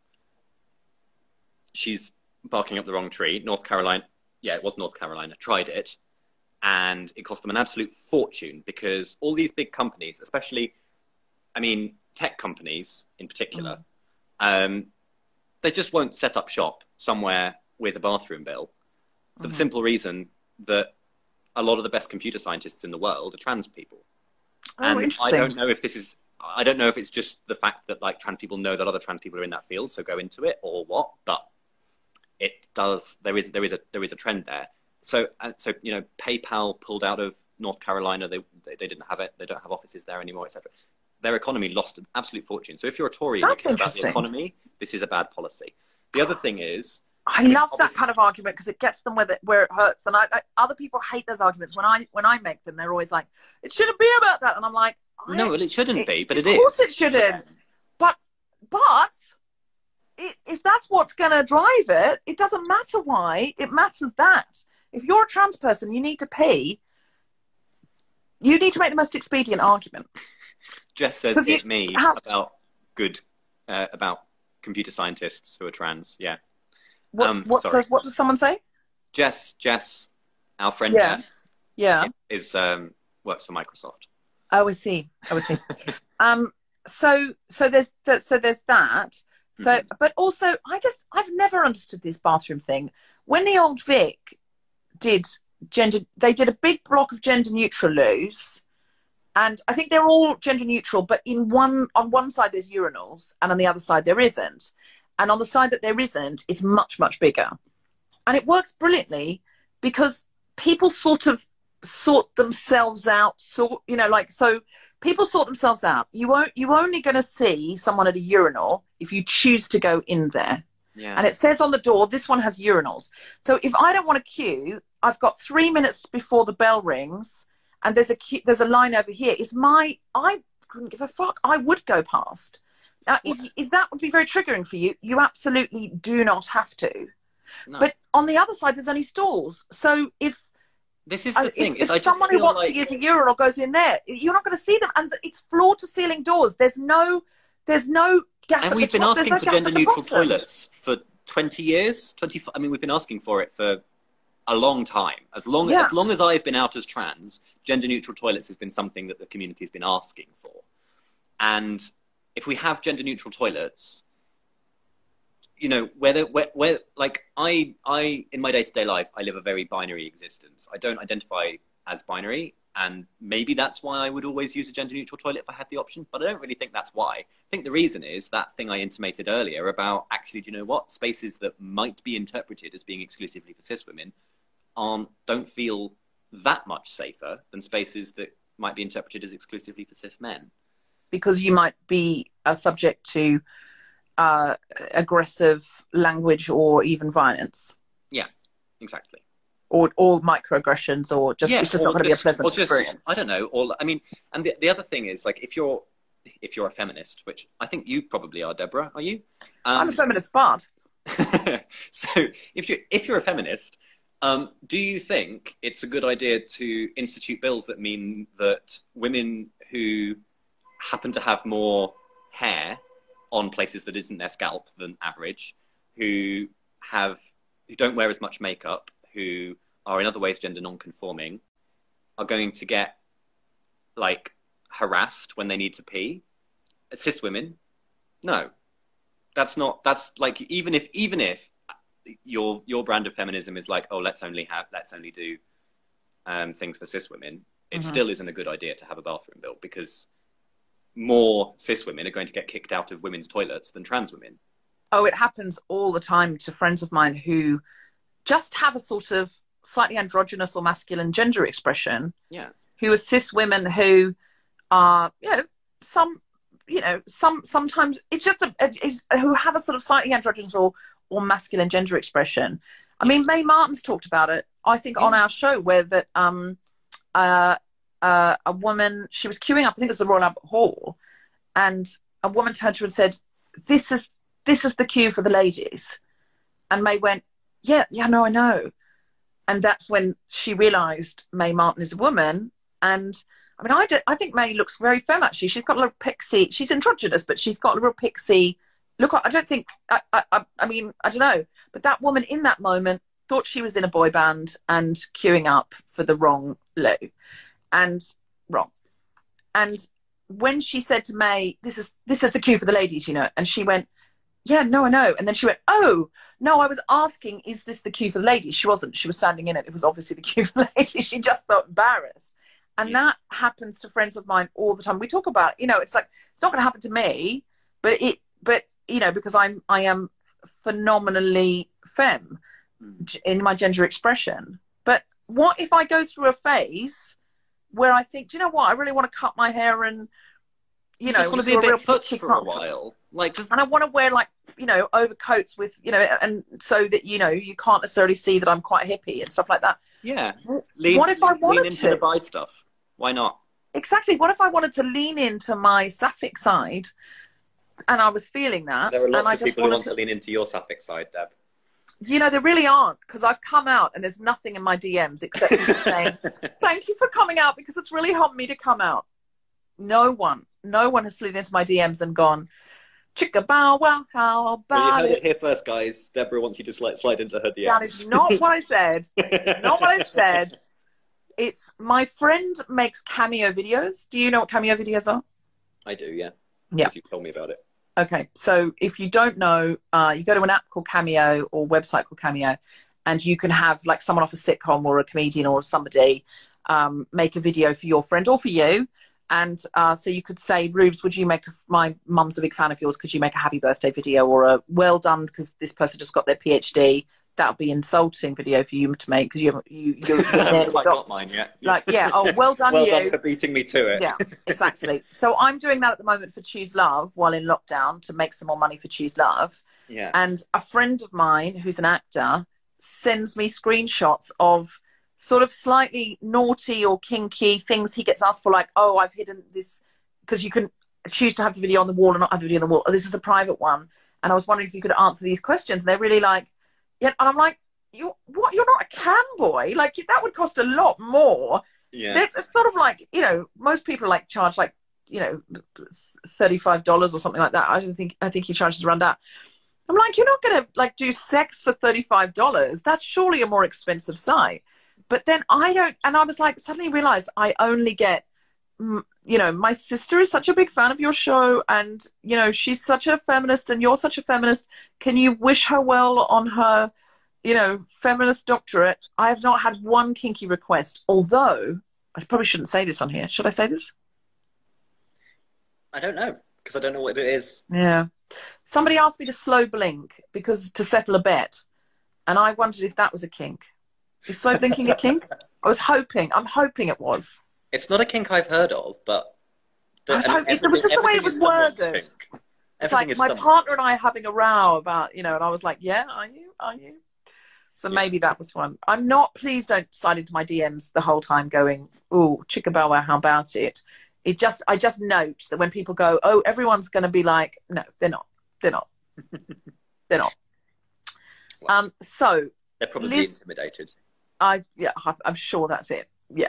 she's barking up the wrong tree. North Carolina, it was North Carolina, tried it, and it cost them an absolute fortune because all these big companies, especially, tech companies in particular, they just won't set up shop somewhere with a bathroom bill for the simple reason that a lot of the best computer scientists in the world are trans people. And I don't know if it's just the fact that like trans people know that other trans people are in that field, so go into it, or what, but it does, there is a trend there. So PayPal pulled out of North Carolina. They didn't have it. They don't have offices there anymore, etc. Their economy lost an absolute fortune. So if you're a Tory and you care about the economy, this is a bad policy. The other thing is...
I love that kind of argument because it gets them where it hurts. And other people hate those arguments. When I make them, they're always like, it shouldn't be about that. And I'm like...
No, well, it shouldn't be, but it is.
Of course it shouldn't. Yeah. But if that's what's going to drive it, it doesn't matter why. It matters that. If you're a trans person, you need to pay. You need to make the most expedient argument.
Jess says it's me about computer scientists who are trans. Yeah.
What does someone say?
Jess, our friend
Jess. Yeah.
Is works for Microsoft.
Oh, I see. So there's that. So, but also, I've never understood this bathroom thing. When the old Vic did they did a big block of gender neutral loos, and I think they're all gender neutral, but on one side there's urinals, and on the other side there isn't. And on the side that there isn't, it's much, much bigger. And it works brilliantly because people sort themselves out. So people sort themselves out. You're only going to see someone at a urinal if you choose to go in there. Yeah. And it says on the door, this one has urinals. So if I don't want to queue, I've got 3 minutes before the bell rings, and there's a line over here. I couldn't give a fuck. I would go past. Now, if that would be very triggering for you, you absolutely do not have to. No. But on the other side, there's only stalls. So if
this is the thing,
if someone who wants to use a urinal goes in there, you're not going to see them, and it's floor-to-ceiling doors. There's no gap.
And we've been asking for gender-neutral toilets for 20 years. We've been asking for it for a long time. As long as I've been out as trans, gender-neutral toilets has been something that the community has been asking for. And if we have gender-neutral toilets, where I in my day-to-day life, I live a very binary existence. I don't identify as binary, and maybe that's why I would always use a gender-neutral toilet if I had the option, but I don't really think that's why. I think the reason is that thing I intimated earlier about actually, do you know what? Spaces that might be interpreted as being exclusively for cis women don't feel that much safer than spaces that might be interpreted as exclusively for cis men.
Because you might be subject to aggressive language or even violence.
Yeah, exactly.
or microaggressions, or just it's just not going to be a pleasant experience.
I don't know. Or I mean, and the other thing is, like, if you're a feminist, which I think you probably are, Deborah, are you?
I'm a feminist, but
so if you're a feminist, do you think it's a good idea to institute bills that mean that women who happen to have more hair on places that isn't their scalp than average, who don't wear as much makeup, who are in other ways gender non-conforming, are going to get, like, harassed when they need to pee? Cis women? No. That's like, even if your brand of feminism is like, oh, let's only do things for cis women, it still isn't a good idea to have a bathroom bill, because more cis women are going to get kicked out of women's toilets than trans women.
Oh, it happens all the time to friends of mine who just have a sort of slightly androgynous or masculine gender expression.
Yeah.
Who are cis women who are, sometimes it's just who have a sort of slightly androgynous or masculine gender expression. I mean, Mae Martin's talked about it, I think, on our show, where that a woman, she was queuing up, I think it was the Royal Albert Hall, and a woman turned to her and said, this is the queue for the ladies. And Mae went, yeah, no, I know. And that's when she realised Mae Martin is a woman. And I mean, I think Mae looks very femme, actually. She's got a little pixie. She's androgynous, but she's got a real pixie look. I don't think, I mean, I don't know. But that woman in that moment thought she was in a boy band and queuing up for the wrong loo. And wrong. And when she said to Mae, this is the queue for the ladies, and she went, yeah, no, I know. And then she went, oh, no, I was asking, is this the queue for the ladies? She wasn't. She was standing in it. It was obviously the queue for the ladies. She just felt embarrassed. And that happens to friends of mine all the time. We talk about, it's like, it's not going to happen to me, but because I am phenomenally femme in my gender expression. But what if I go through a phase where I think, do you know what? I really want to cut my hair and,
you just want to be a bit futz for a while.
And I want to wear, like, overcoats with, and so that, you can't necessarily see that I'm quite a hippie and stuff like that.
Yeah.
What if I wanted
lean into the bi stuff? Why not?
Exactly. What if I wanted to lean into my sapphic side and I was feeling that?
There are lots of people who want to lean into your sapphic side, Deb.
There really aren't, because I've come out and there's nothing in my DMs except people saying, thank you for coming out because it's really helped me to come out. No one has slid into my DMs and gone, chicka bow wow, how about
you heard it here first, guys. Deborah wants you to slide into her DMs.
That is not what I said. Not what I said. It's my friend makes Cameo videos. Do you know what Cameo videos are?
I do, yeah.
Yeah.
You told me about it.
Okay, so if you don't know, you go to an app called Cameo or website called Cameo, and you can have, like, someone off a sitcom or a comedian or somebody make a video for your friend or for you. And so you could say, Rubes, would you make my mum's a big fan of yours. Could you make a happy birthday video or a well done because this person just got their PhD? That would be insulting video for you to make because you
haven't quite got mine yet.
Like, yeah, oh, well done
well
you.
Well done for beating me to it.
Yeah, exactly. So I'm doing that at the moment for Choose Love while in lockdown to make some more money for Choose Love.
Yeah.
And a friend of mine who's an actor sends me screenshots of sort of slightly naughty or kinky things he gets asked for, like, oh, I've hidden this, because you can choose to have the video on the wall or not have the video on the wall. Oh, this is a private one. And I was wondering if you could answer these questions. And they're really like, yeah. And I'm like, you're not a cam boy. Like, that would cost a lot more.
Yeah.
It's sort of like, most people like charge like, $35 or something like that. I think he charges around that. I'm like, you're not going to like do sex for $35. That's surely a more expensive site. But then I don't, and I was like, suddenly realized I only get, my sister is such a big fan of your show and, she's such a feminist and you're such a feminist. Can you wish her well on her, feminist doctorate? I have not had one kinky request, although I probably shouldn't say this on here. Should I say this?
I don't know, because I don't know what it is.
Yeah. Somebody asked me to slow blink to settle a bet. And I wondered if that was a kink. Is slow blinking a kink? I'm hoping it was.
It's not a kink I've heard of, but...
It was just the way it was worded. It's like my partner and I are having a row about, and I was like, yeah, are you? So maybe that was one. I'm not, please don't slide into my DMs the whole time going, oh, chicka bow wow, how about it? I just note that when people go, oh, everyone's going to be like, no, they're not. They're not. They're not.
Well,
so
they're probably intimidated.
I'm sure that's it. Yeah.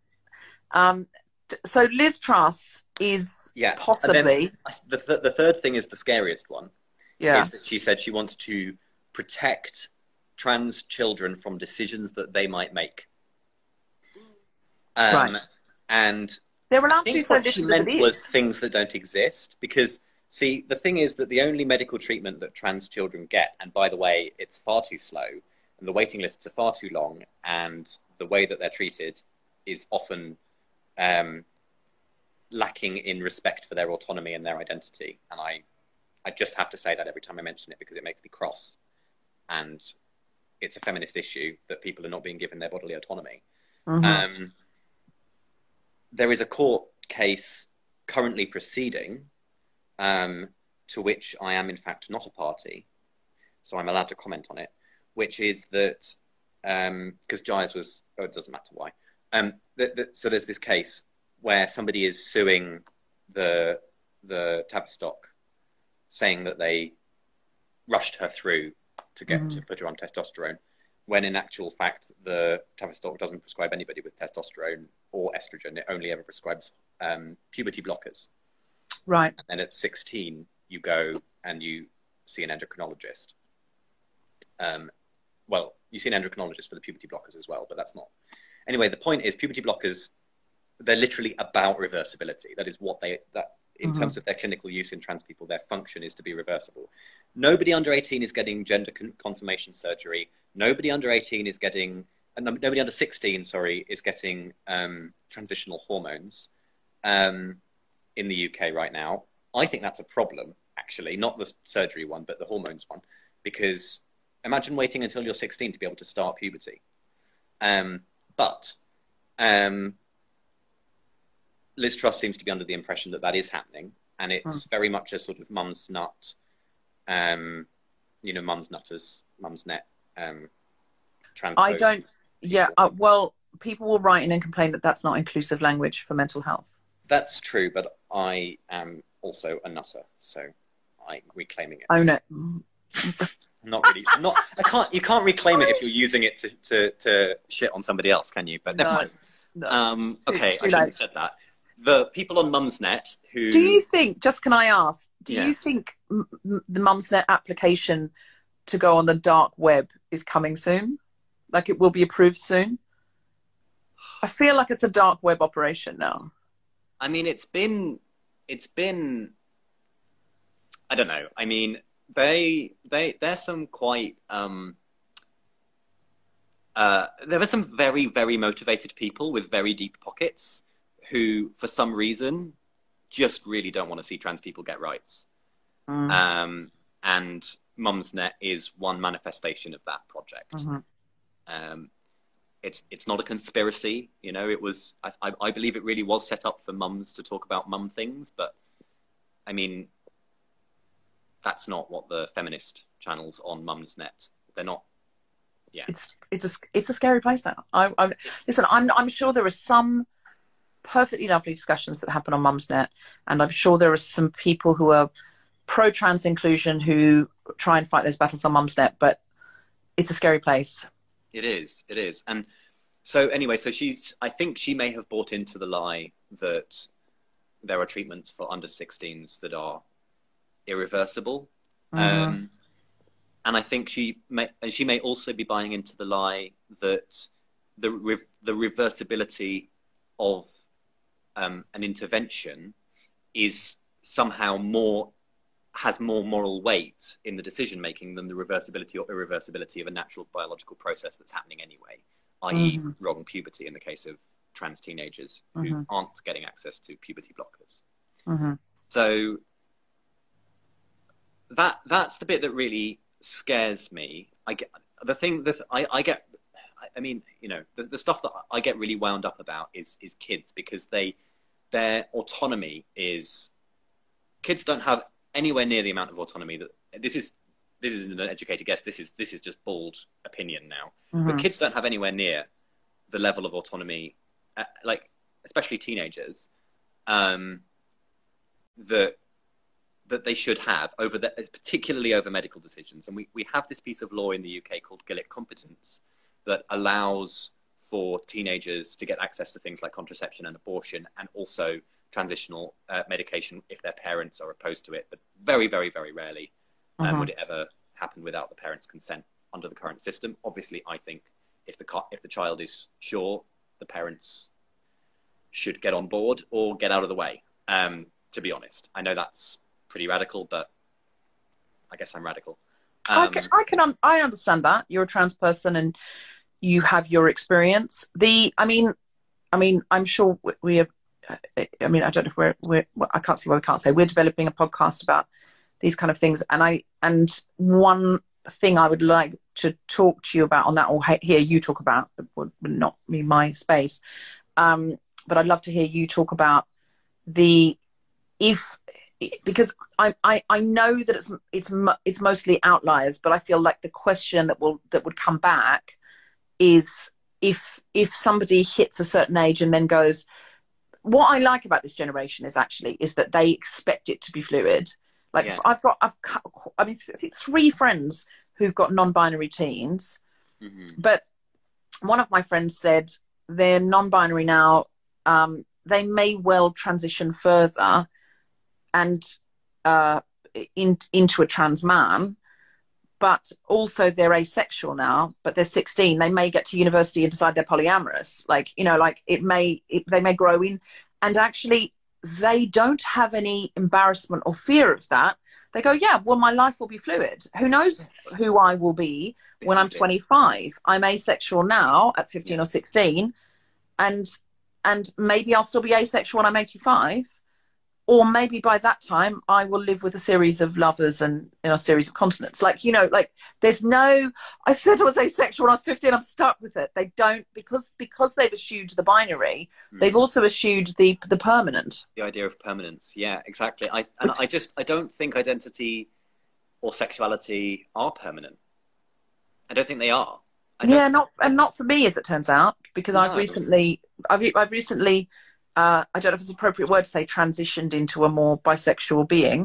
So Liz Truss is possibly...
The third thing is the scariest one.
Yeah.
Is that she said she wants to protect trans children from decisions that they might make.
Right.
And
they're allowed to do so
what she meant was things that don't exist. Because, see, the thing is that the only medical treatment that trans children get, and by the way, it's far too slow, and the waiting lists are far too long, and the way that they're treated is often lacking in respect for their autonomy and their identity. And I just have to say that every time I mention it because it makes me cross. And it's a feminist issue that people are not being given their bodily autonomy. Mm-hmm. There is a court case currently proceeding to which I am in fact not a party, so I'm allowed to comment on it, which is that, because Giles was, it doesn't matter why. So there's this case where somebody is suing the Tavistock, saying that they rushed her through to get to put her on testosterone, when in actual fact the Tavistock doesn't prescribe anybody with testosterone or estrogen. It only ever prescribes puberty blockers.
Right.
And then at 16, you go and you see an endocrinologist. Well, you see an endocrinologist for the puberty blockers as well, but that's not. Anyway, the point is puberty blockers, they're literally about reversibility. That is what in terms of their clinical use in trans people, their function is to be reversible. Nobody under 18 is getting gender confirmation surgery. Nobody under 18 is getting, nobody under 16, sorry, is getting transitional hormones in the UK right now. I think that's a problem, actually, not the surgery one, but the hormones one, because imagine waiting until you're 16 to be able to start puberty. But Liz Truss seems to be under the impression that that is happening, and it's very much a sort of mum's nut, mum's nutters, mum's net, trans.
I don't, well, people will write in and complain that that's not inclusive language for mental health.
That's true, but I am also a nutter, so I'm reclaiming it.
Own it.
Not really. You can't reclaim it if you're using it to shit on somebody else, can you? But never mind.
No.
Okay, I shouldn't have said that. The people on Mumsnet who...
Do you think, can I ask, you think the Mumsnet application to go on the dark web is coming soon? Like it will be approved soon? I feel like it's a dark web operation now.
I mean, it's been, I don't know. I mean, there's some quite, there are some very, very motivated people with very deep pockets who, for some reason, just really don't want to see trans people get rights. And Mumsnet is one manifestation of that project. It's not a conspiracy, it was, I believe it really was set up for mums to talk about mum things, but I mean, that's not what the feminist channels on Mumsnet, they're not. Yeah.
It's a scary place now. Listen, I'm sure there are some perfectly lovely discussions that happen on Mumsnet, and I'm sure there are some people who are pro-trans inclusion who try and fight those battles on Mumsnet, but it's a scary place.
It is. And so anyway, I think she may have bought into the lie that there are treatments for under 16s that are irreversible. And I think she may also be buying into the lie that the reversibility of an intervention is somehow has more moral weight in the decision making than the reversibility or irreversibility of a natural biological process that's happening anyway, i.e. wrong puberty in the case of trans teenagers who aren't getting access to puberty blockers. So that's the bit that really scares me. The stuff that I get really wound up about is kids, because their autonomy is, kids don't have anywhere near the amount of autonomy that, this is this isn't an educated guess. This is just bald opinion now.
Mm-hmm.
But kids don't have anywhere near the level of autonomy, like especially teenagers, that they should have particularly over medical decisions. And we have this piece of law in the UK called Gillick Competence that allows for teenagers to get access to things like contraception and abortion, and also transitional medication if their parents are opposed to it. But very, very, very rarely would it ever happen without the parents' consent under the current system. Obviously, I think if the child is sure, the parents should get on board or get out of the way. To be honest, I know that's pretty radical, but I guess I'm radical.
I understand that you're a trans person and you have your experience. I mean, I'm sure we have. I mean, I don't know if we're. I can't see why we can't say we're developing a podcast about these kind of things. And one thing I would like to talk to you about on that, or hear you talk about, would not be my space. But I'd love to hear you talk about because I know that it's mostly outliers, but I feel like the question that would come back is if somebody hits a certain age and then goes, what I like about this generation is that they expect it to be fluid. Like I've I think 3 friends who've got non-binary teens, but one of my friends said they're non-binary now. They may well transition further and into a trans man, but also they're asexual now, but they're 16. They may get to university and decide they're polyamorous. They may grow in, and actually they don't have any embarrassment or fear of that. They go, yeah, well, my life will be fluid. Who knows who I will be when I'm 25? I'm asexual now at 15 or 16, and maybe I'll still be asexual when I'm 85. Or maybe by that time I will live with a series of lovers and a series of continents. There's no, I said I was asexual when I was 15, I'm stuck with it. They don't, because they've eschewed the binary, they've also eschewed the permanent. The
idea of permanence, yeah, exactly. I don't think identity or sexuality are permanent. I don't think they are.
Not for me, as it turns out, because I've recently I don't know if it's an appropriate word to say transitioned into a more bisexual being,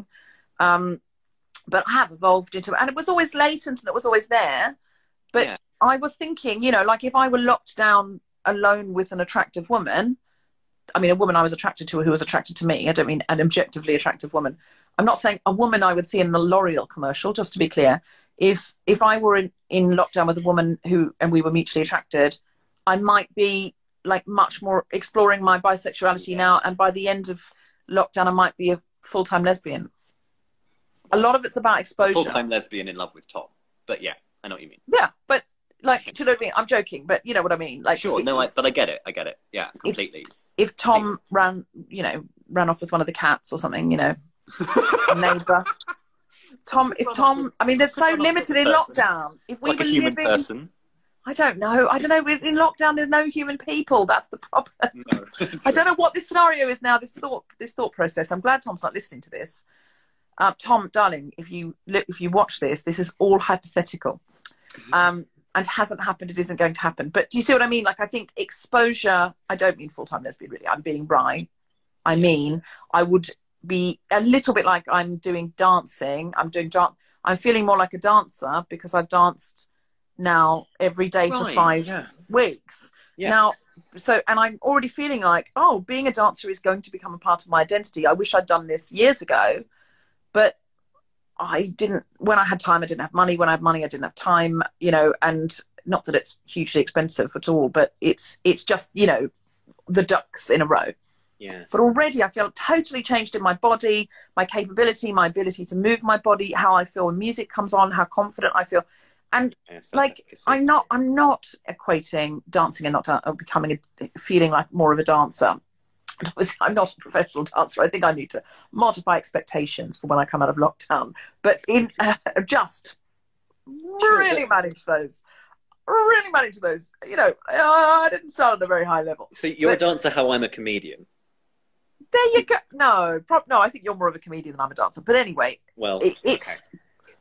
but I have evolved into it. And it was always latent and it was always there. But I was thinking, if I were locked down alone with an attractive woman, I mean, a woman I was attracted to who was attracted to me, I don't mean an objectively attractive woman. I'm not saying a woman I would see in the L'Oreal commercial, just to be clear. If I were in lockdown with a woman and we were mutually attracted, I might be much more exploring my bisexuality now, and by the end of lockdown I might be a full-time lesbian. A lot of it's about exposure.
Full-time lesbian in love with Tom, but yeah, I know what you mean.
Yeah, but do you know what I mean? I'm joking, but you know what I mean.
Sure, but I get it. Yeah, completely.
If Tom ran off with one of the cats or something, a neighbour. If Tom, I mean, they're so limited in lockdown. If we were
a human person.
I don't know. In lockdown, there's no human people. That's the problem. No. I don't know what this scenario is now. This thought process. I'm glad Tom's not listening to this. Tom, darling, if you watch this is all hypothetical, and hasn't happened. It isn't going to happen. But do you see what I mean? I think exposure. I don't mean full-time lesbian. Really, I'm being wry. I mean, I would be a little bit like I'm doing dancing. I'm feeling more like a dancer because I've danced now every day for 5 weeks. Yeah. Now, and I'm already feeling like, being a dancer is going to become a part of my identity. I wish I'd done this years ago, but I didn't. When I had time, I didn't have money. When I had money, I didn't have time, and not that it's hugely expensive at all, but it's just, the ducks in a row.
Yeah.
But already I feel totally changed in my body, my capability, my ability to move my body, how I feel when music comes on, how confident I feel. And I'm not equating dancing and not feeling like more of a dancer. I'm not a professional dancer. I think I need to modify expectations for when I come out of lockdown. But really manage those. I didn't start at a very high level.
So you're a dancer how I'm a comedian.
There you go. No, I think you're more of a comedian than I'm a dancer. But anyway,
well,
it's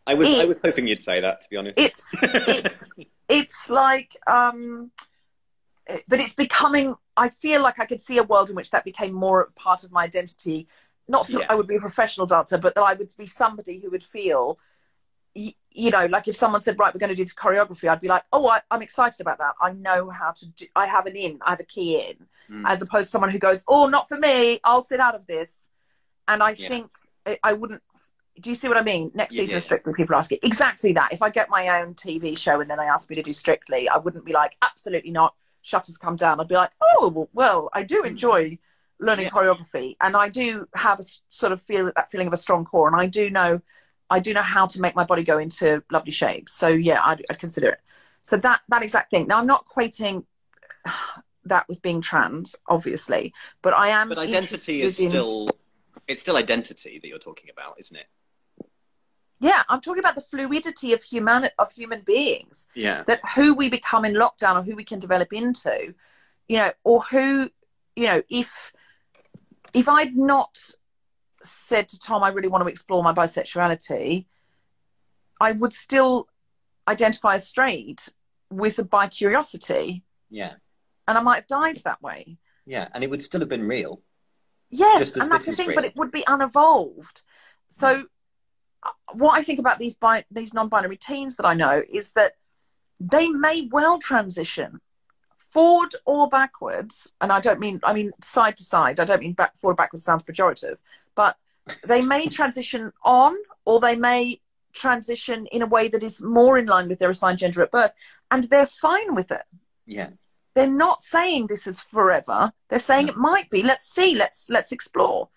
I was hoping you'd say that, to be honest.
It's like, but it's becoming. I feel like I could see a world in which that became more part of my identity. Not so I would be a professional dancer, but that I would be somebody who would feel, you know, like if someone said, right, we're going to do this choreography, I'd be like, oh, I'm excited about that. I know how to do, I have a key in, as opposed to someone who goes, oh, not for me, I'll sit out of this. And I think I wouldn't, do you see what I mean? Next season of Strictly, people are asking exactly that. If I get my own TV show and then they ask me to do Strictly, I wouldn't be like, absolutely not, shutters come down. I'd be like, oh, well, I do enjoy learning choreography, and I do have a sort of that feeling of a strong core, and I do know how to make my body go into lovely shapes. So yeah, I'd consider it. So that exact thing. Now I'm not equating that with being trans, obviously, but I am.
But identity is still identity that you're talking about, isn't it?
Yeah, I'm talking about the fluidity of human beings.
Yeah,
that who we become in lockdown or who we can develop into, you know, or who, you know, if I'd not said to Tom, I really want to explore my bisexuality, I would still identify as straight with a bi-curiosity.
Yeah.
And I might have died that way.
Yeah, and it would still have been real.
Yes, and that's the thing, but it would be unevolved. So what I think about these non-binary teens that I know is that they may well transition forward or backwards, and I mean side to side. I don't mean forward or backwards sounds pejorative, but they may transition on, or they may transition in a way that is more in line with their assigned gender at birth, and they're fine with it.
Yeah.
They're not saying this is forever. They're saying it might be. Let's see. Let's explore.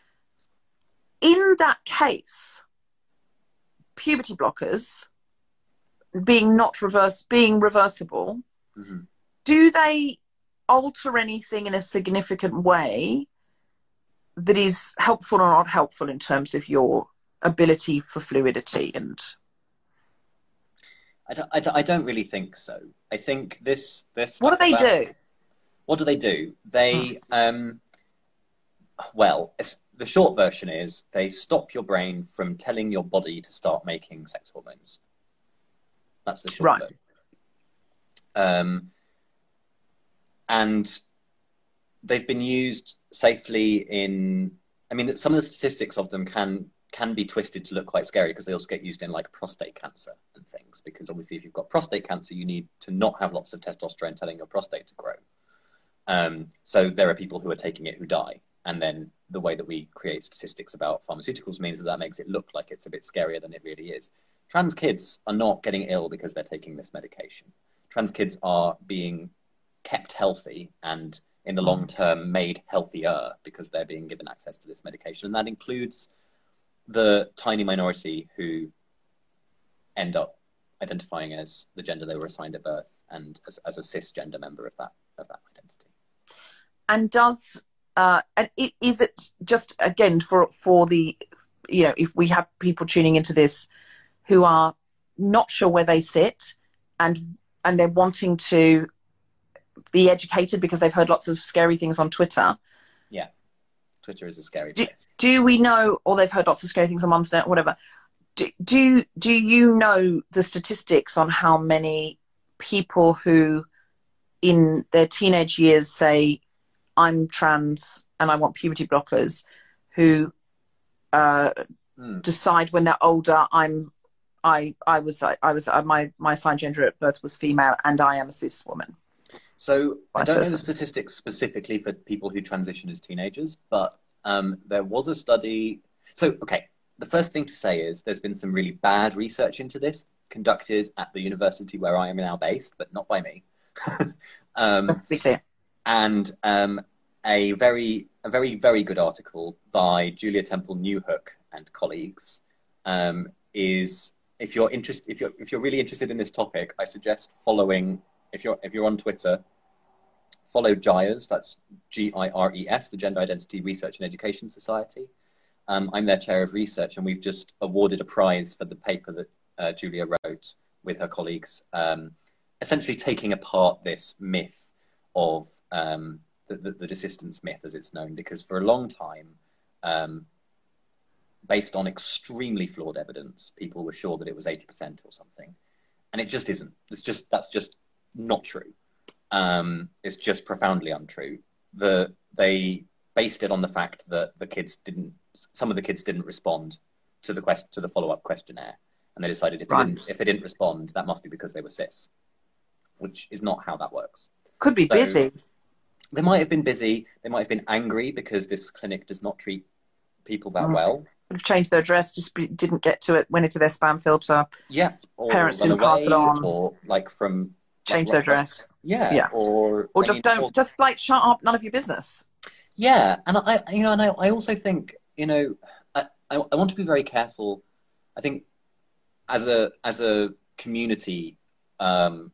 In that case, puberty blockers being reversible, do they alter anything in a significant way that is helpful or not helpful in terms of your ability for fluidity? And
I don't really think so. I think this
what do they do?
What do they do? They well, the short version is they stop your brain from telling your body to start making sex hormones. That's the short version. And they've been used safely in, I mean, some of the statistics of them can be twisted to look quite scary, because they also get used in like prostate cancer and things, because obviously if you've got prostate cancer, you need to not have lots of testosterone telling your prostate to grow. So there are people who are taking it who die. And then the way that we create statistics about pharmaceuticals means that makes it look like it's a bit scarier than it really is. Trans kids are not getting ill because they're taking this medication. Trans kids are being kept healthy and in the long term made healthier because they're being given access to this medication. And that includes the tiny minority who end up identifying as the gender they were assigned at birth and as a cisgender member of that identity.
And is it just, again, for the, you know, if we have people tuning into this who are not sure where they sit and they're wanting to be educated because they've heard lots of scary things on Twitter.
Yeah, Twitter is a scary place.
Do we know, or they've heard lots of scary things on Mumsnet, whatever. Do you know the statistics on how many people who in their teenage years say, I'm trans and I want puberty blockers, who decide when they're older, my assigned gender at birth was female and I am a cis woman?
So I don't know the statistics specifically for people who transition as teenagers, but there was a study. So, okay, the first thing to say is there's been some really bad research into this conducted at the university where I am now based, but not by me.
Let's be clear.
And a very, very good article by Julia Temple Newhook and colleagues is, if you're really interested in this topic, I suggest following. If you're on Twitter, follow GIRES, that's GIRES, the Gender Identity Research and Education Society. I'm their chair of research, and we've just awarded a prize for the paper that Julia wrote with her colleagues, essentially taking apart this myth of the desistance myth, as it's known, because for a long time, based on extremely flawed evidence, people were sure that it was 80% or something. And it just isn't. That's just not true. It's just profoundly untrue. They based it on the fact that some of the kids didn't respond to the follow-up questionnaire. And they decided if they didn't respond, that must be because they were cis, which is not how that works.
Could be busy.
They might have been busy. They might have been angry because this clinic does not treat people that well.
Have changed their address, didn't get to it, went into their spam filter.
Yeah. Or
parents didn't pass it on.
Or
change their address.
Yeah. Or
just just shut up, none of your business.
Yeah. And I also think, I want to be very careful. I think as a community, and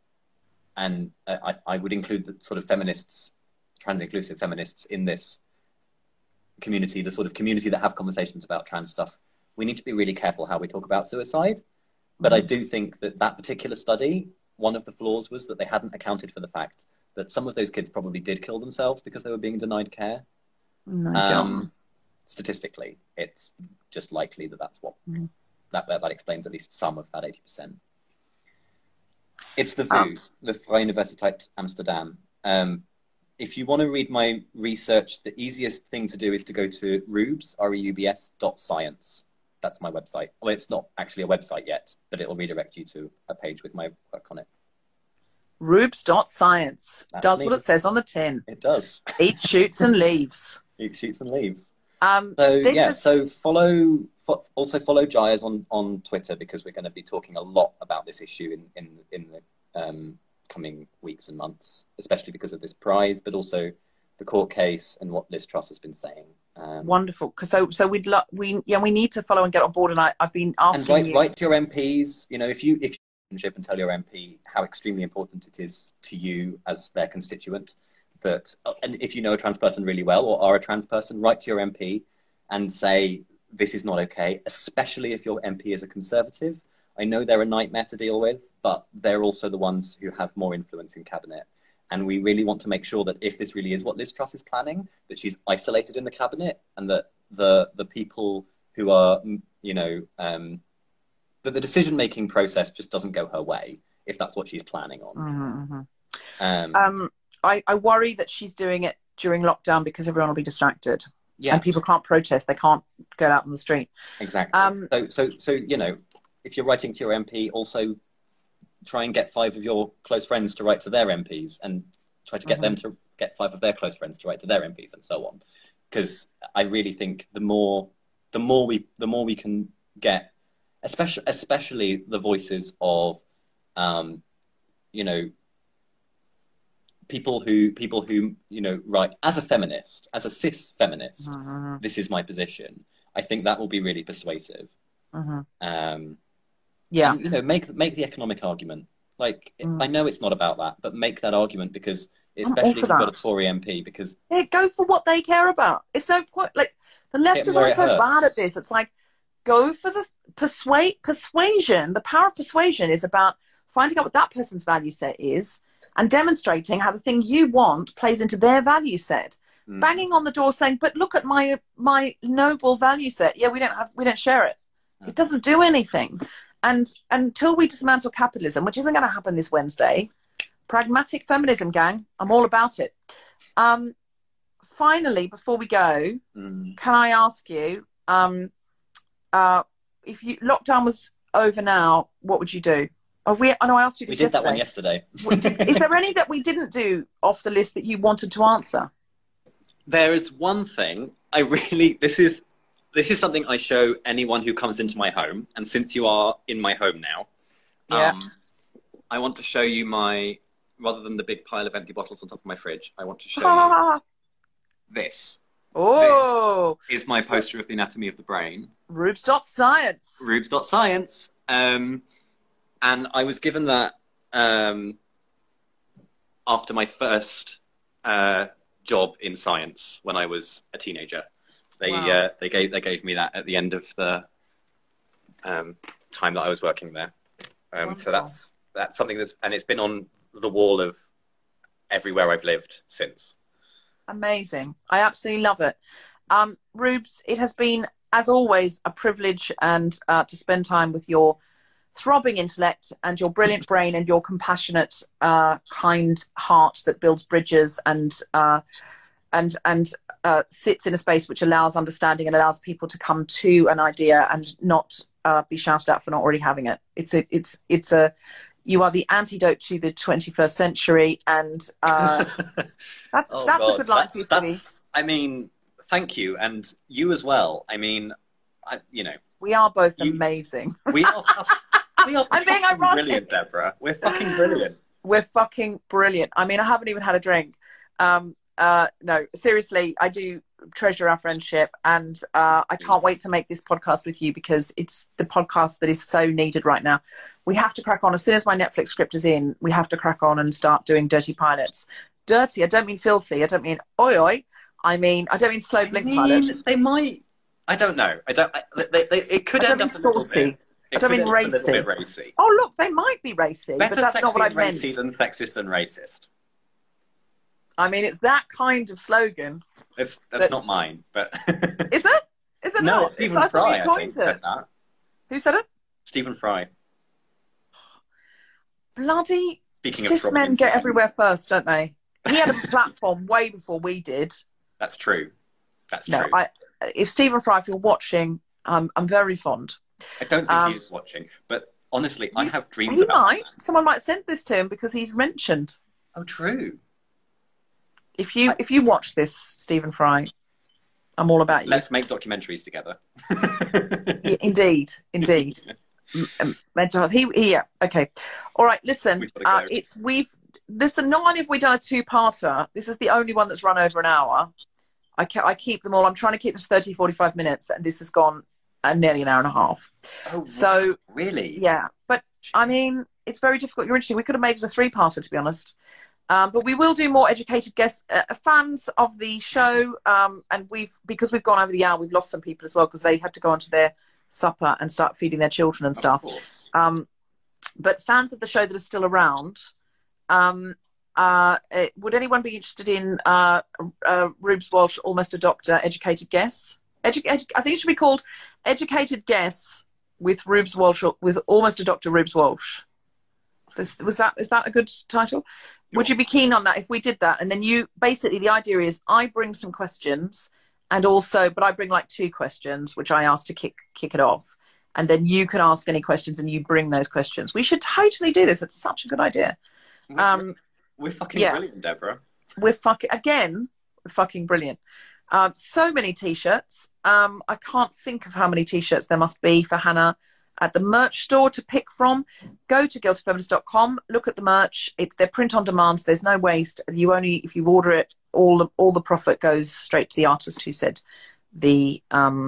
I would include the sort of feminists, trans-inclusive feminists in this community, the sort of community that have conversations about trans stuff. We need to be really careful how we talk about suicide. But I do think that particular study, one of the flaws was that they hadn't accounted for the fact that some of those kids probably did kill themselves because they were being denied care. Statistically, it's just likely that's what that explains at least some of that 80%. It's the VU, the Vrije Universiteit Amsterdam. If you want to read my research, the easiest thing to do is to go to Reubs, REUBS.science. That's my website. Well, it's not actually a website yet, but it'll redirect you to a page with my work on it.
Reubs.science. Does
me.
What it says on the tin.
It does.
Eats, shoots and leaves.
Eats, shoots and leaves.
So
follow Jayas on Twitter, because we're going to be talking a lot about this issue in the coming weeks and months, especially because of this prize, but also the court case and what Liz Truss has been saying.
Wonderful. So we need to follow and get on board. And I've been asking
and write to your MPs. If you and tell your MP how extremely important it is to you as their constituent. And if you know a trans person really well or are a trans person, write to your MP and say, this is not okay, especially if your MP is a Conservative. I know they're a nightmare to deal with, but they're also the ones who have more influence in cabinet. And we really want to make sure that if this really is what Liz Truss is planning, that she's isolated in the cabinet, and that the people who are, that the decision-making process just doesn't go her way, if that's what she's planning on.
I worry that she's doing it during lockdown because everyone will be distracted.
Yeah.
And people can't protest. They can't go out on the street.
Exactly. So if you're writing to your MP, also try and get 5 of your close friends to write to their MPs, and try to get them to get 5 of their close friends to write to their MPs, and so on. Because I really think the more we can get, especially the voices of, people who write as a feminist, as a cis feminist, this is my position. I think that will be really persuasive. And, make the economic argument. I know it's not about that, but make that argument, because especially if you've got a Tory MP, because
go for what they care about. It's no point. The leftists are so bad at this. It's go for the persuasion. The power of persuasion is about finding out what that person's value set is, and demonstrating how the thing you want plays into their value set. Banging on the door saying, but look at my noble value set. Yeah, we don't share it. It doesn't do anything. And until we dismantle capitalism, which isn't going to happen this Wednesday, pragmatic feminism, gang, I'm all about it. Finally, before we go, can I ask you, if lockdown was over now, what would you do? I know I asked you this yesterday. We did
that one yesterday.
Is there any that we didn't do off the list that you wanted to answer?
There is one thing this is something I show anyone who comes into my home, and since you are in my home now, I want to show you rather than the big pile of empty bottles on top of my fridge, I want to show you this.
Oh!
This is my poster of the anatomy of the brain.
Reubs.science.
Reubs.science. And I was given that after my first job in science when I was a teenager. They gave me that at the end of the time that I was working there. So that's something and it's been on the wall of everywhere I've lived since.
Amazing. I absolutely love it. Reubs, it has been as always, a privilege and to spend time with your throbbing intellect and your brilliant brain and your compassionate, kind heart that builds bridges and sits in a space which allows understanding and allows people to come to an idea and not be shouted at for not already having it. You are the antidote to the 21st century, and that's a good line for you, Stevie.
I mean, thank you, and you as well. I mean, we
are both amazing.
We are.
I'm being ironic.
Brilliant, Deborah. We're fucking brilliant.
We're fucking brilliant. I mean, I haven't even had a drink. No, seriously, I do treasure our friendship, and I can't wait to make this podcast with you because it's the podcast that is so needed right now. We have to crack on. As soon as my Netflix script is in, we have to crack on and start doing dirty pilots. Dirty, I don't mean filthy. I don't mean oi oi. I don't mean slow blink pilots.
They might. I don't know. It could end up
saucy.
I
don't mean racy.
A little bit racy.
Oh, look, they might be racy, but that's not what I meant.
Better sexy than sexist and racist.
I mean, it's that kind of slogan.
That's not mine, but...
Is it? Is it
no,
not?
it's Stephen Fry, I think, said that.
Who said it?
Stephen Fry.
Bloody cis men get everywhere first, don't they? He had a platform way before we did.
That's true. True.
If Stephen Fry, if you're watching, I'm very fond.
I don't think he is watching, but honestly, I have dreams about him.
Someone might send this to him because he's mentioned.
Oh, true.
If you watch this, Stephen Fry, I'm all about you.
Let's make documentaries together.
Yeah, indeed. Mental health. Yeah. Okay. All right. Listen. Listen. Not only have we done a two-parter, this is the only one that's run over an hour. I keep them all. I'm trying to keep this 30, 45 minutes, and this has gone nearly an hour and a half.
Oh,
so
really?
Yeah. But I mean, it's very difficult. You're interesting. We could have made it a three-parter, to be honest. But we will do more educated guests, fans of the show, and because we've gone over the hour, we've lost some people as well because they had to go onto their supper and start feeding their children and stuff. But fans of the show that are still around, would anyone be interested in Rubes Walsh, Almost a Doctor, educated guess? I think it should be called Educated Guess with Rubes Walsh, with Almost a Doctor Rubes Walsh. Is that a good title? Would you be keen on that if we did that? And then basically the idea is I bring some questions but I bring like two questions, which I ask to kick it off. And then you can ask any questions and you bring those questions. We should totally do this. It's such a good idea.
We're fucking brilliant, Deborah.
We're fucking brilliant. So many T-shirts. I can't think of how many T-shirts there must be for Hannah at the merch store to pick from. Go to guiltyfeminist.com, look at the merch. They're print on demand, so there's no waste. If you order it, all the profit goes straight to the artist who said the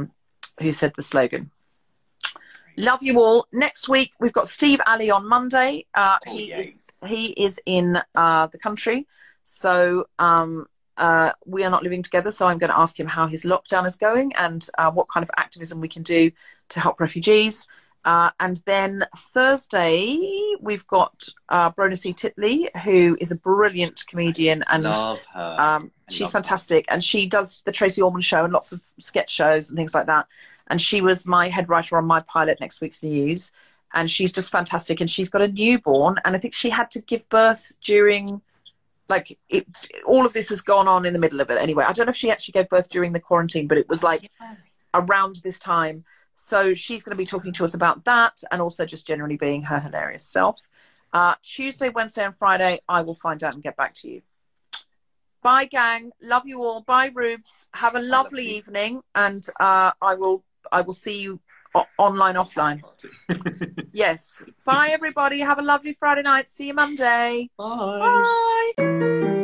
slogan. Love you all. Next week we've got Steve Alley on Monday. He is in the country, so we are not living together. So I'm going to ask him how his lockdown is going and what kind of activism we can do to help refugees. And then Thursday, we've got Brona C. Titley, who is a brilliant comedian. And
love her.
She's fantastic. And she does the Tracy Orman show and lots of sketch shows and things like that. And she was my head writer on my pilot, Next Week's News. And she's just fantastic. And she's got a newborn. And I think she had to give birth during, all of this has gone on in the middle of it. Anyway, I don't know if she actually gave birth during the quarantine, but it was around this time. So she's going to be talking to us about that and also just generally being her hilarious self. Tuesday, Wednesday and Friday, I will find out and get back to you. Bye, gang. Love you all. Bye, Rubes. Have a lovely evening. And I will see you online, offline. Yes. Bye, everybody. Have a lovely Friday night. See you Monday.
Bye.
Bye.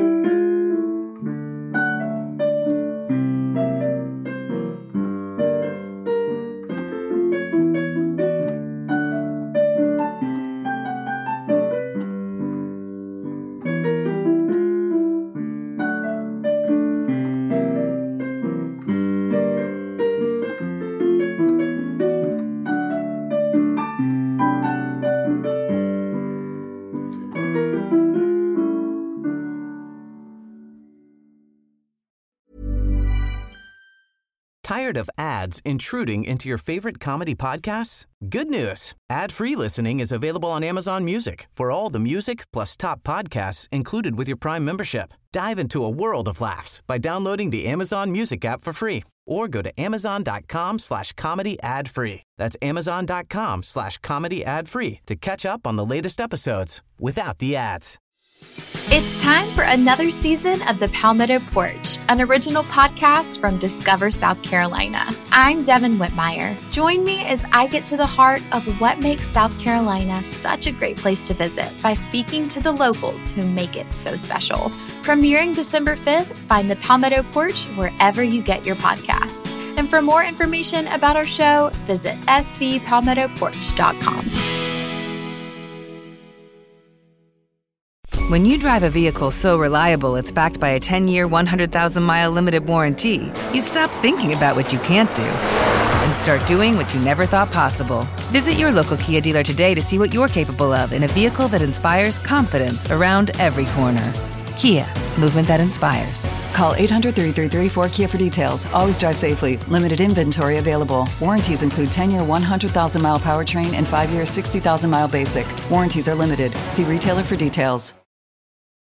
Tired of ads intruding into your favorite comedy podcasts? Good news. Ad-free listening is available on Amazon Music for all the music plus top podcasts included with your Prime membership. Dive into a world of laughs by downloading the Amazon Music app for free or go to amazon.com/comedy ad-free. That's amazon.com/comedy ad-free to catch up on the latest episodes without the ads.
It's time for another season of The Palmetto Porch, an original podcast from Discover South Carolina. I'm Devin Whitmire. Join me as I get to the heart of what makes South Carolina such a great place to visit by speaking to the locals who make it so special. Premiering December 5th, find The Palmetto Porch wherever you get your podcasts. And for more information about our show, visit scpalmettoporch.com.
When you drive a vehicle so reliable it's backed by a 10-year, 100,000-mile limited warranty, you stop thinking about what you can't do and start doing what you never thought possible. Visit your local Kia dealer today to see what you're capable of in a vehicle that inspires confidence around every corner. Kia, movement that inspires.
Call 800-333-4KIA for details. Always drive safely. Limited inventory available. Warranties include 10-year, 100,000-mile powertrain and 5-year, 60,000-mile basic. Warranties are limited. See retailer for details.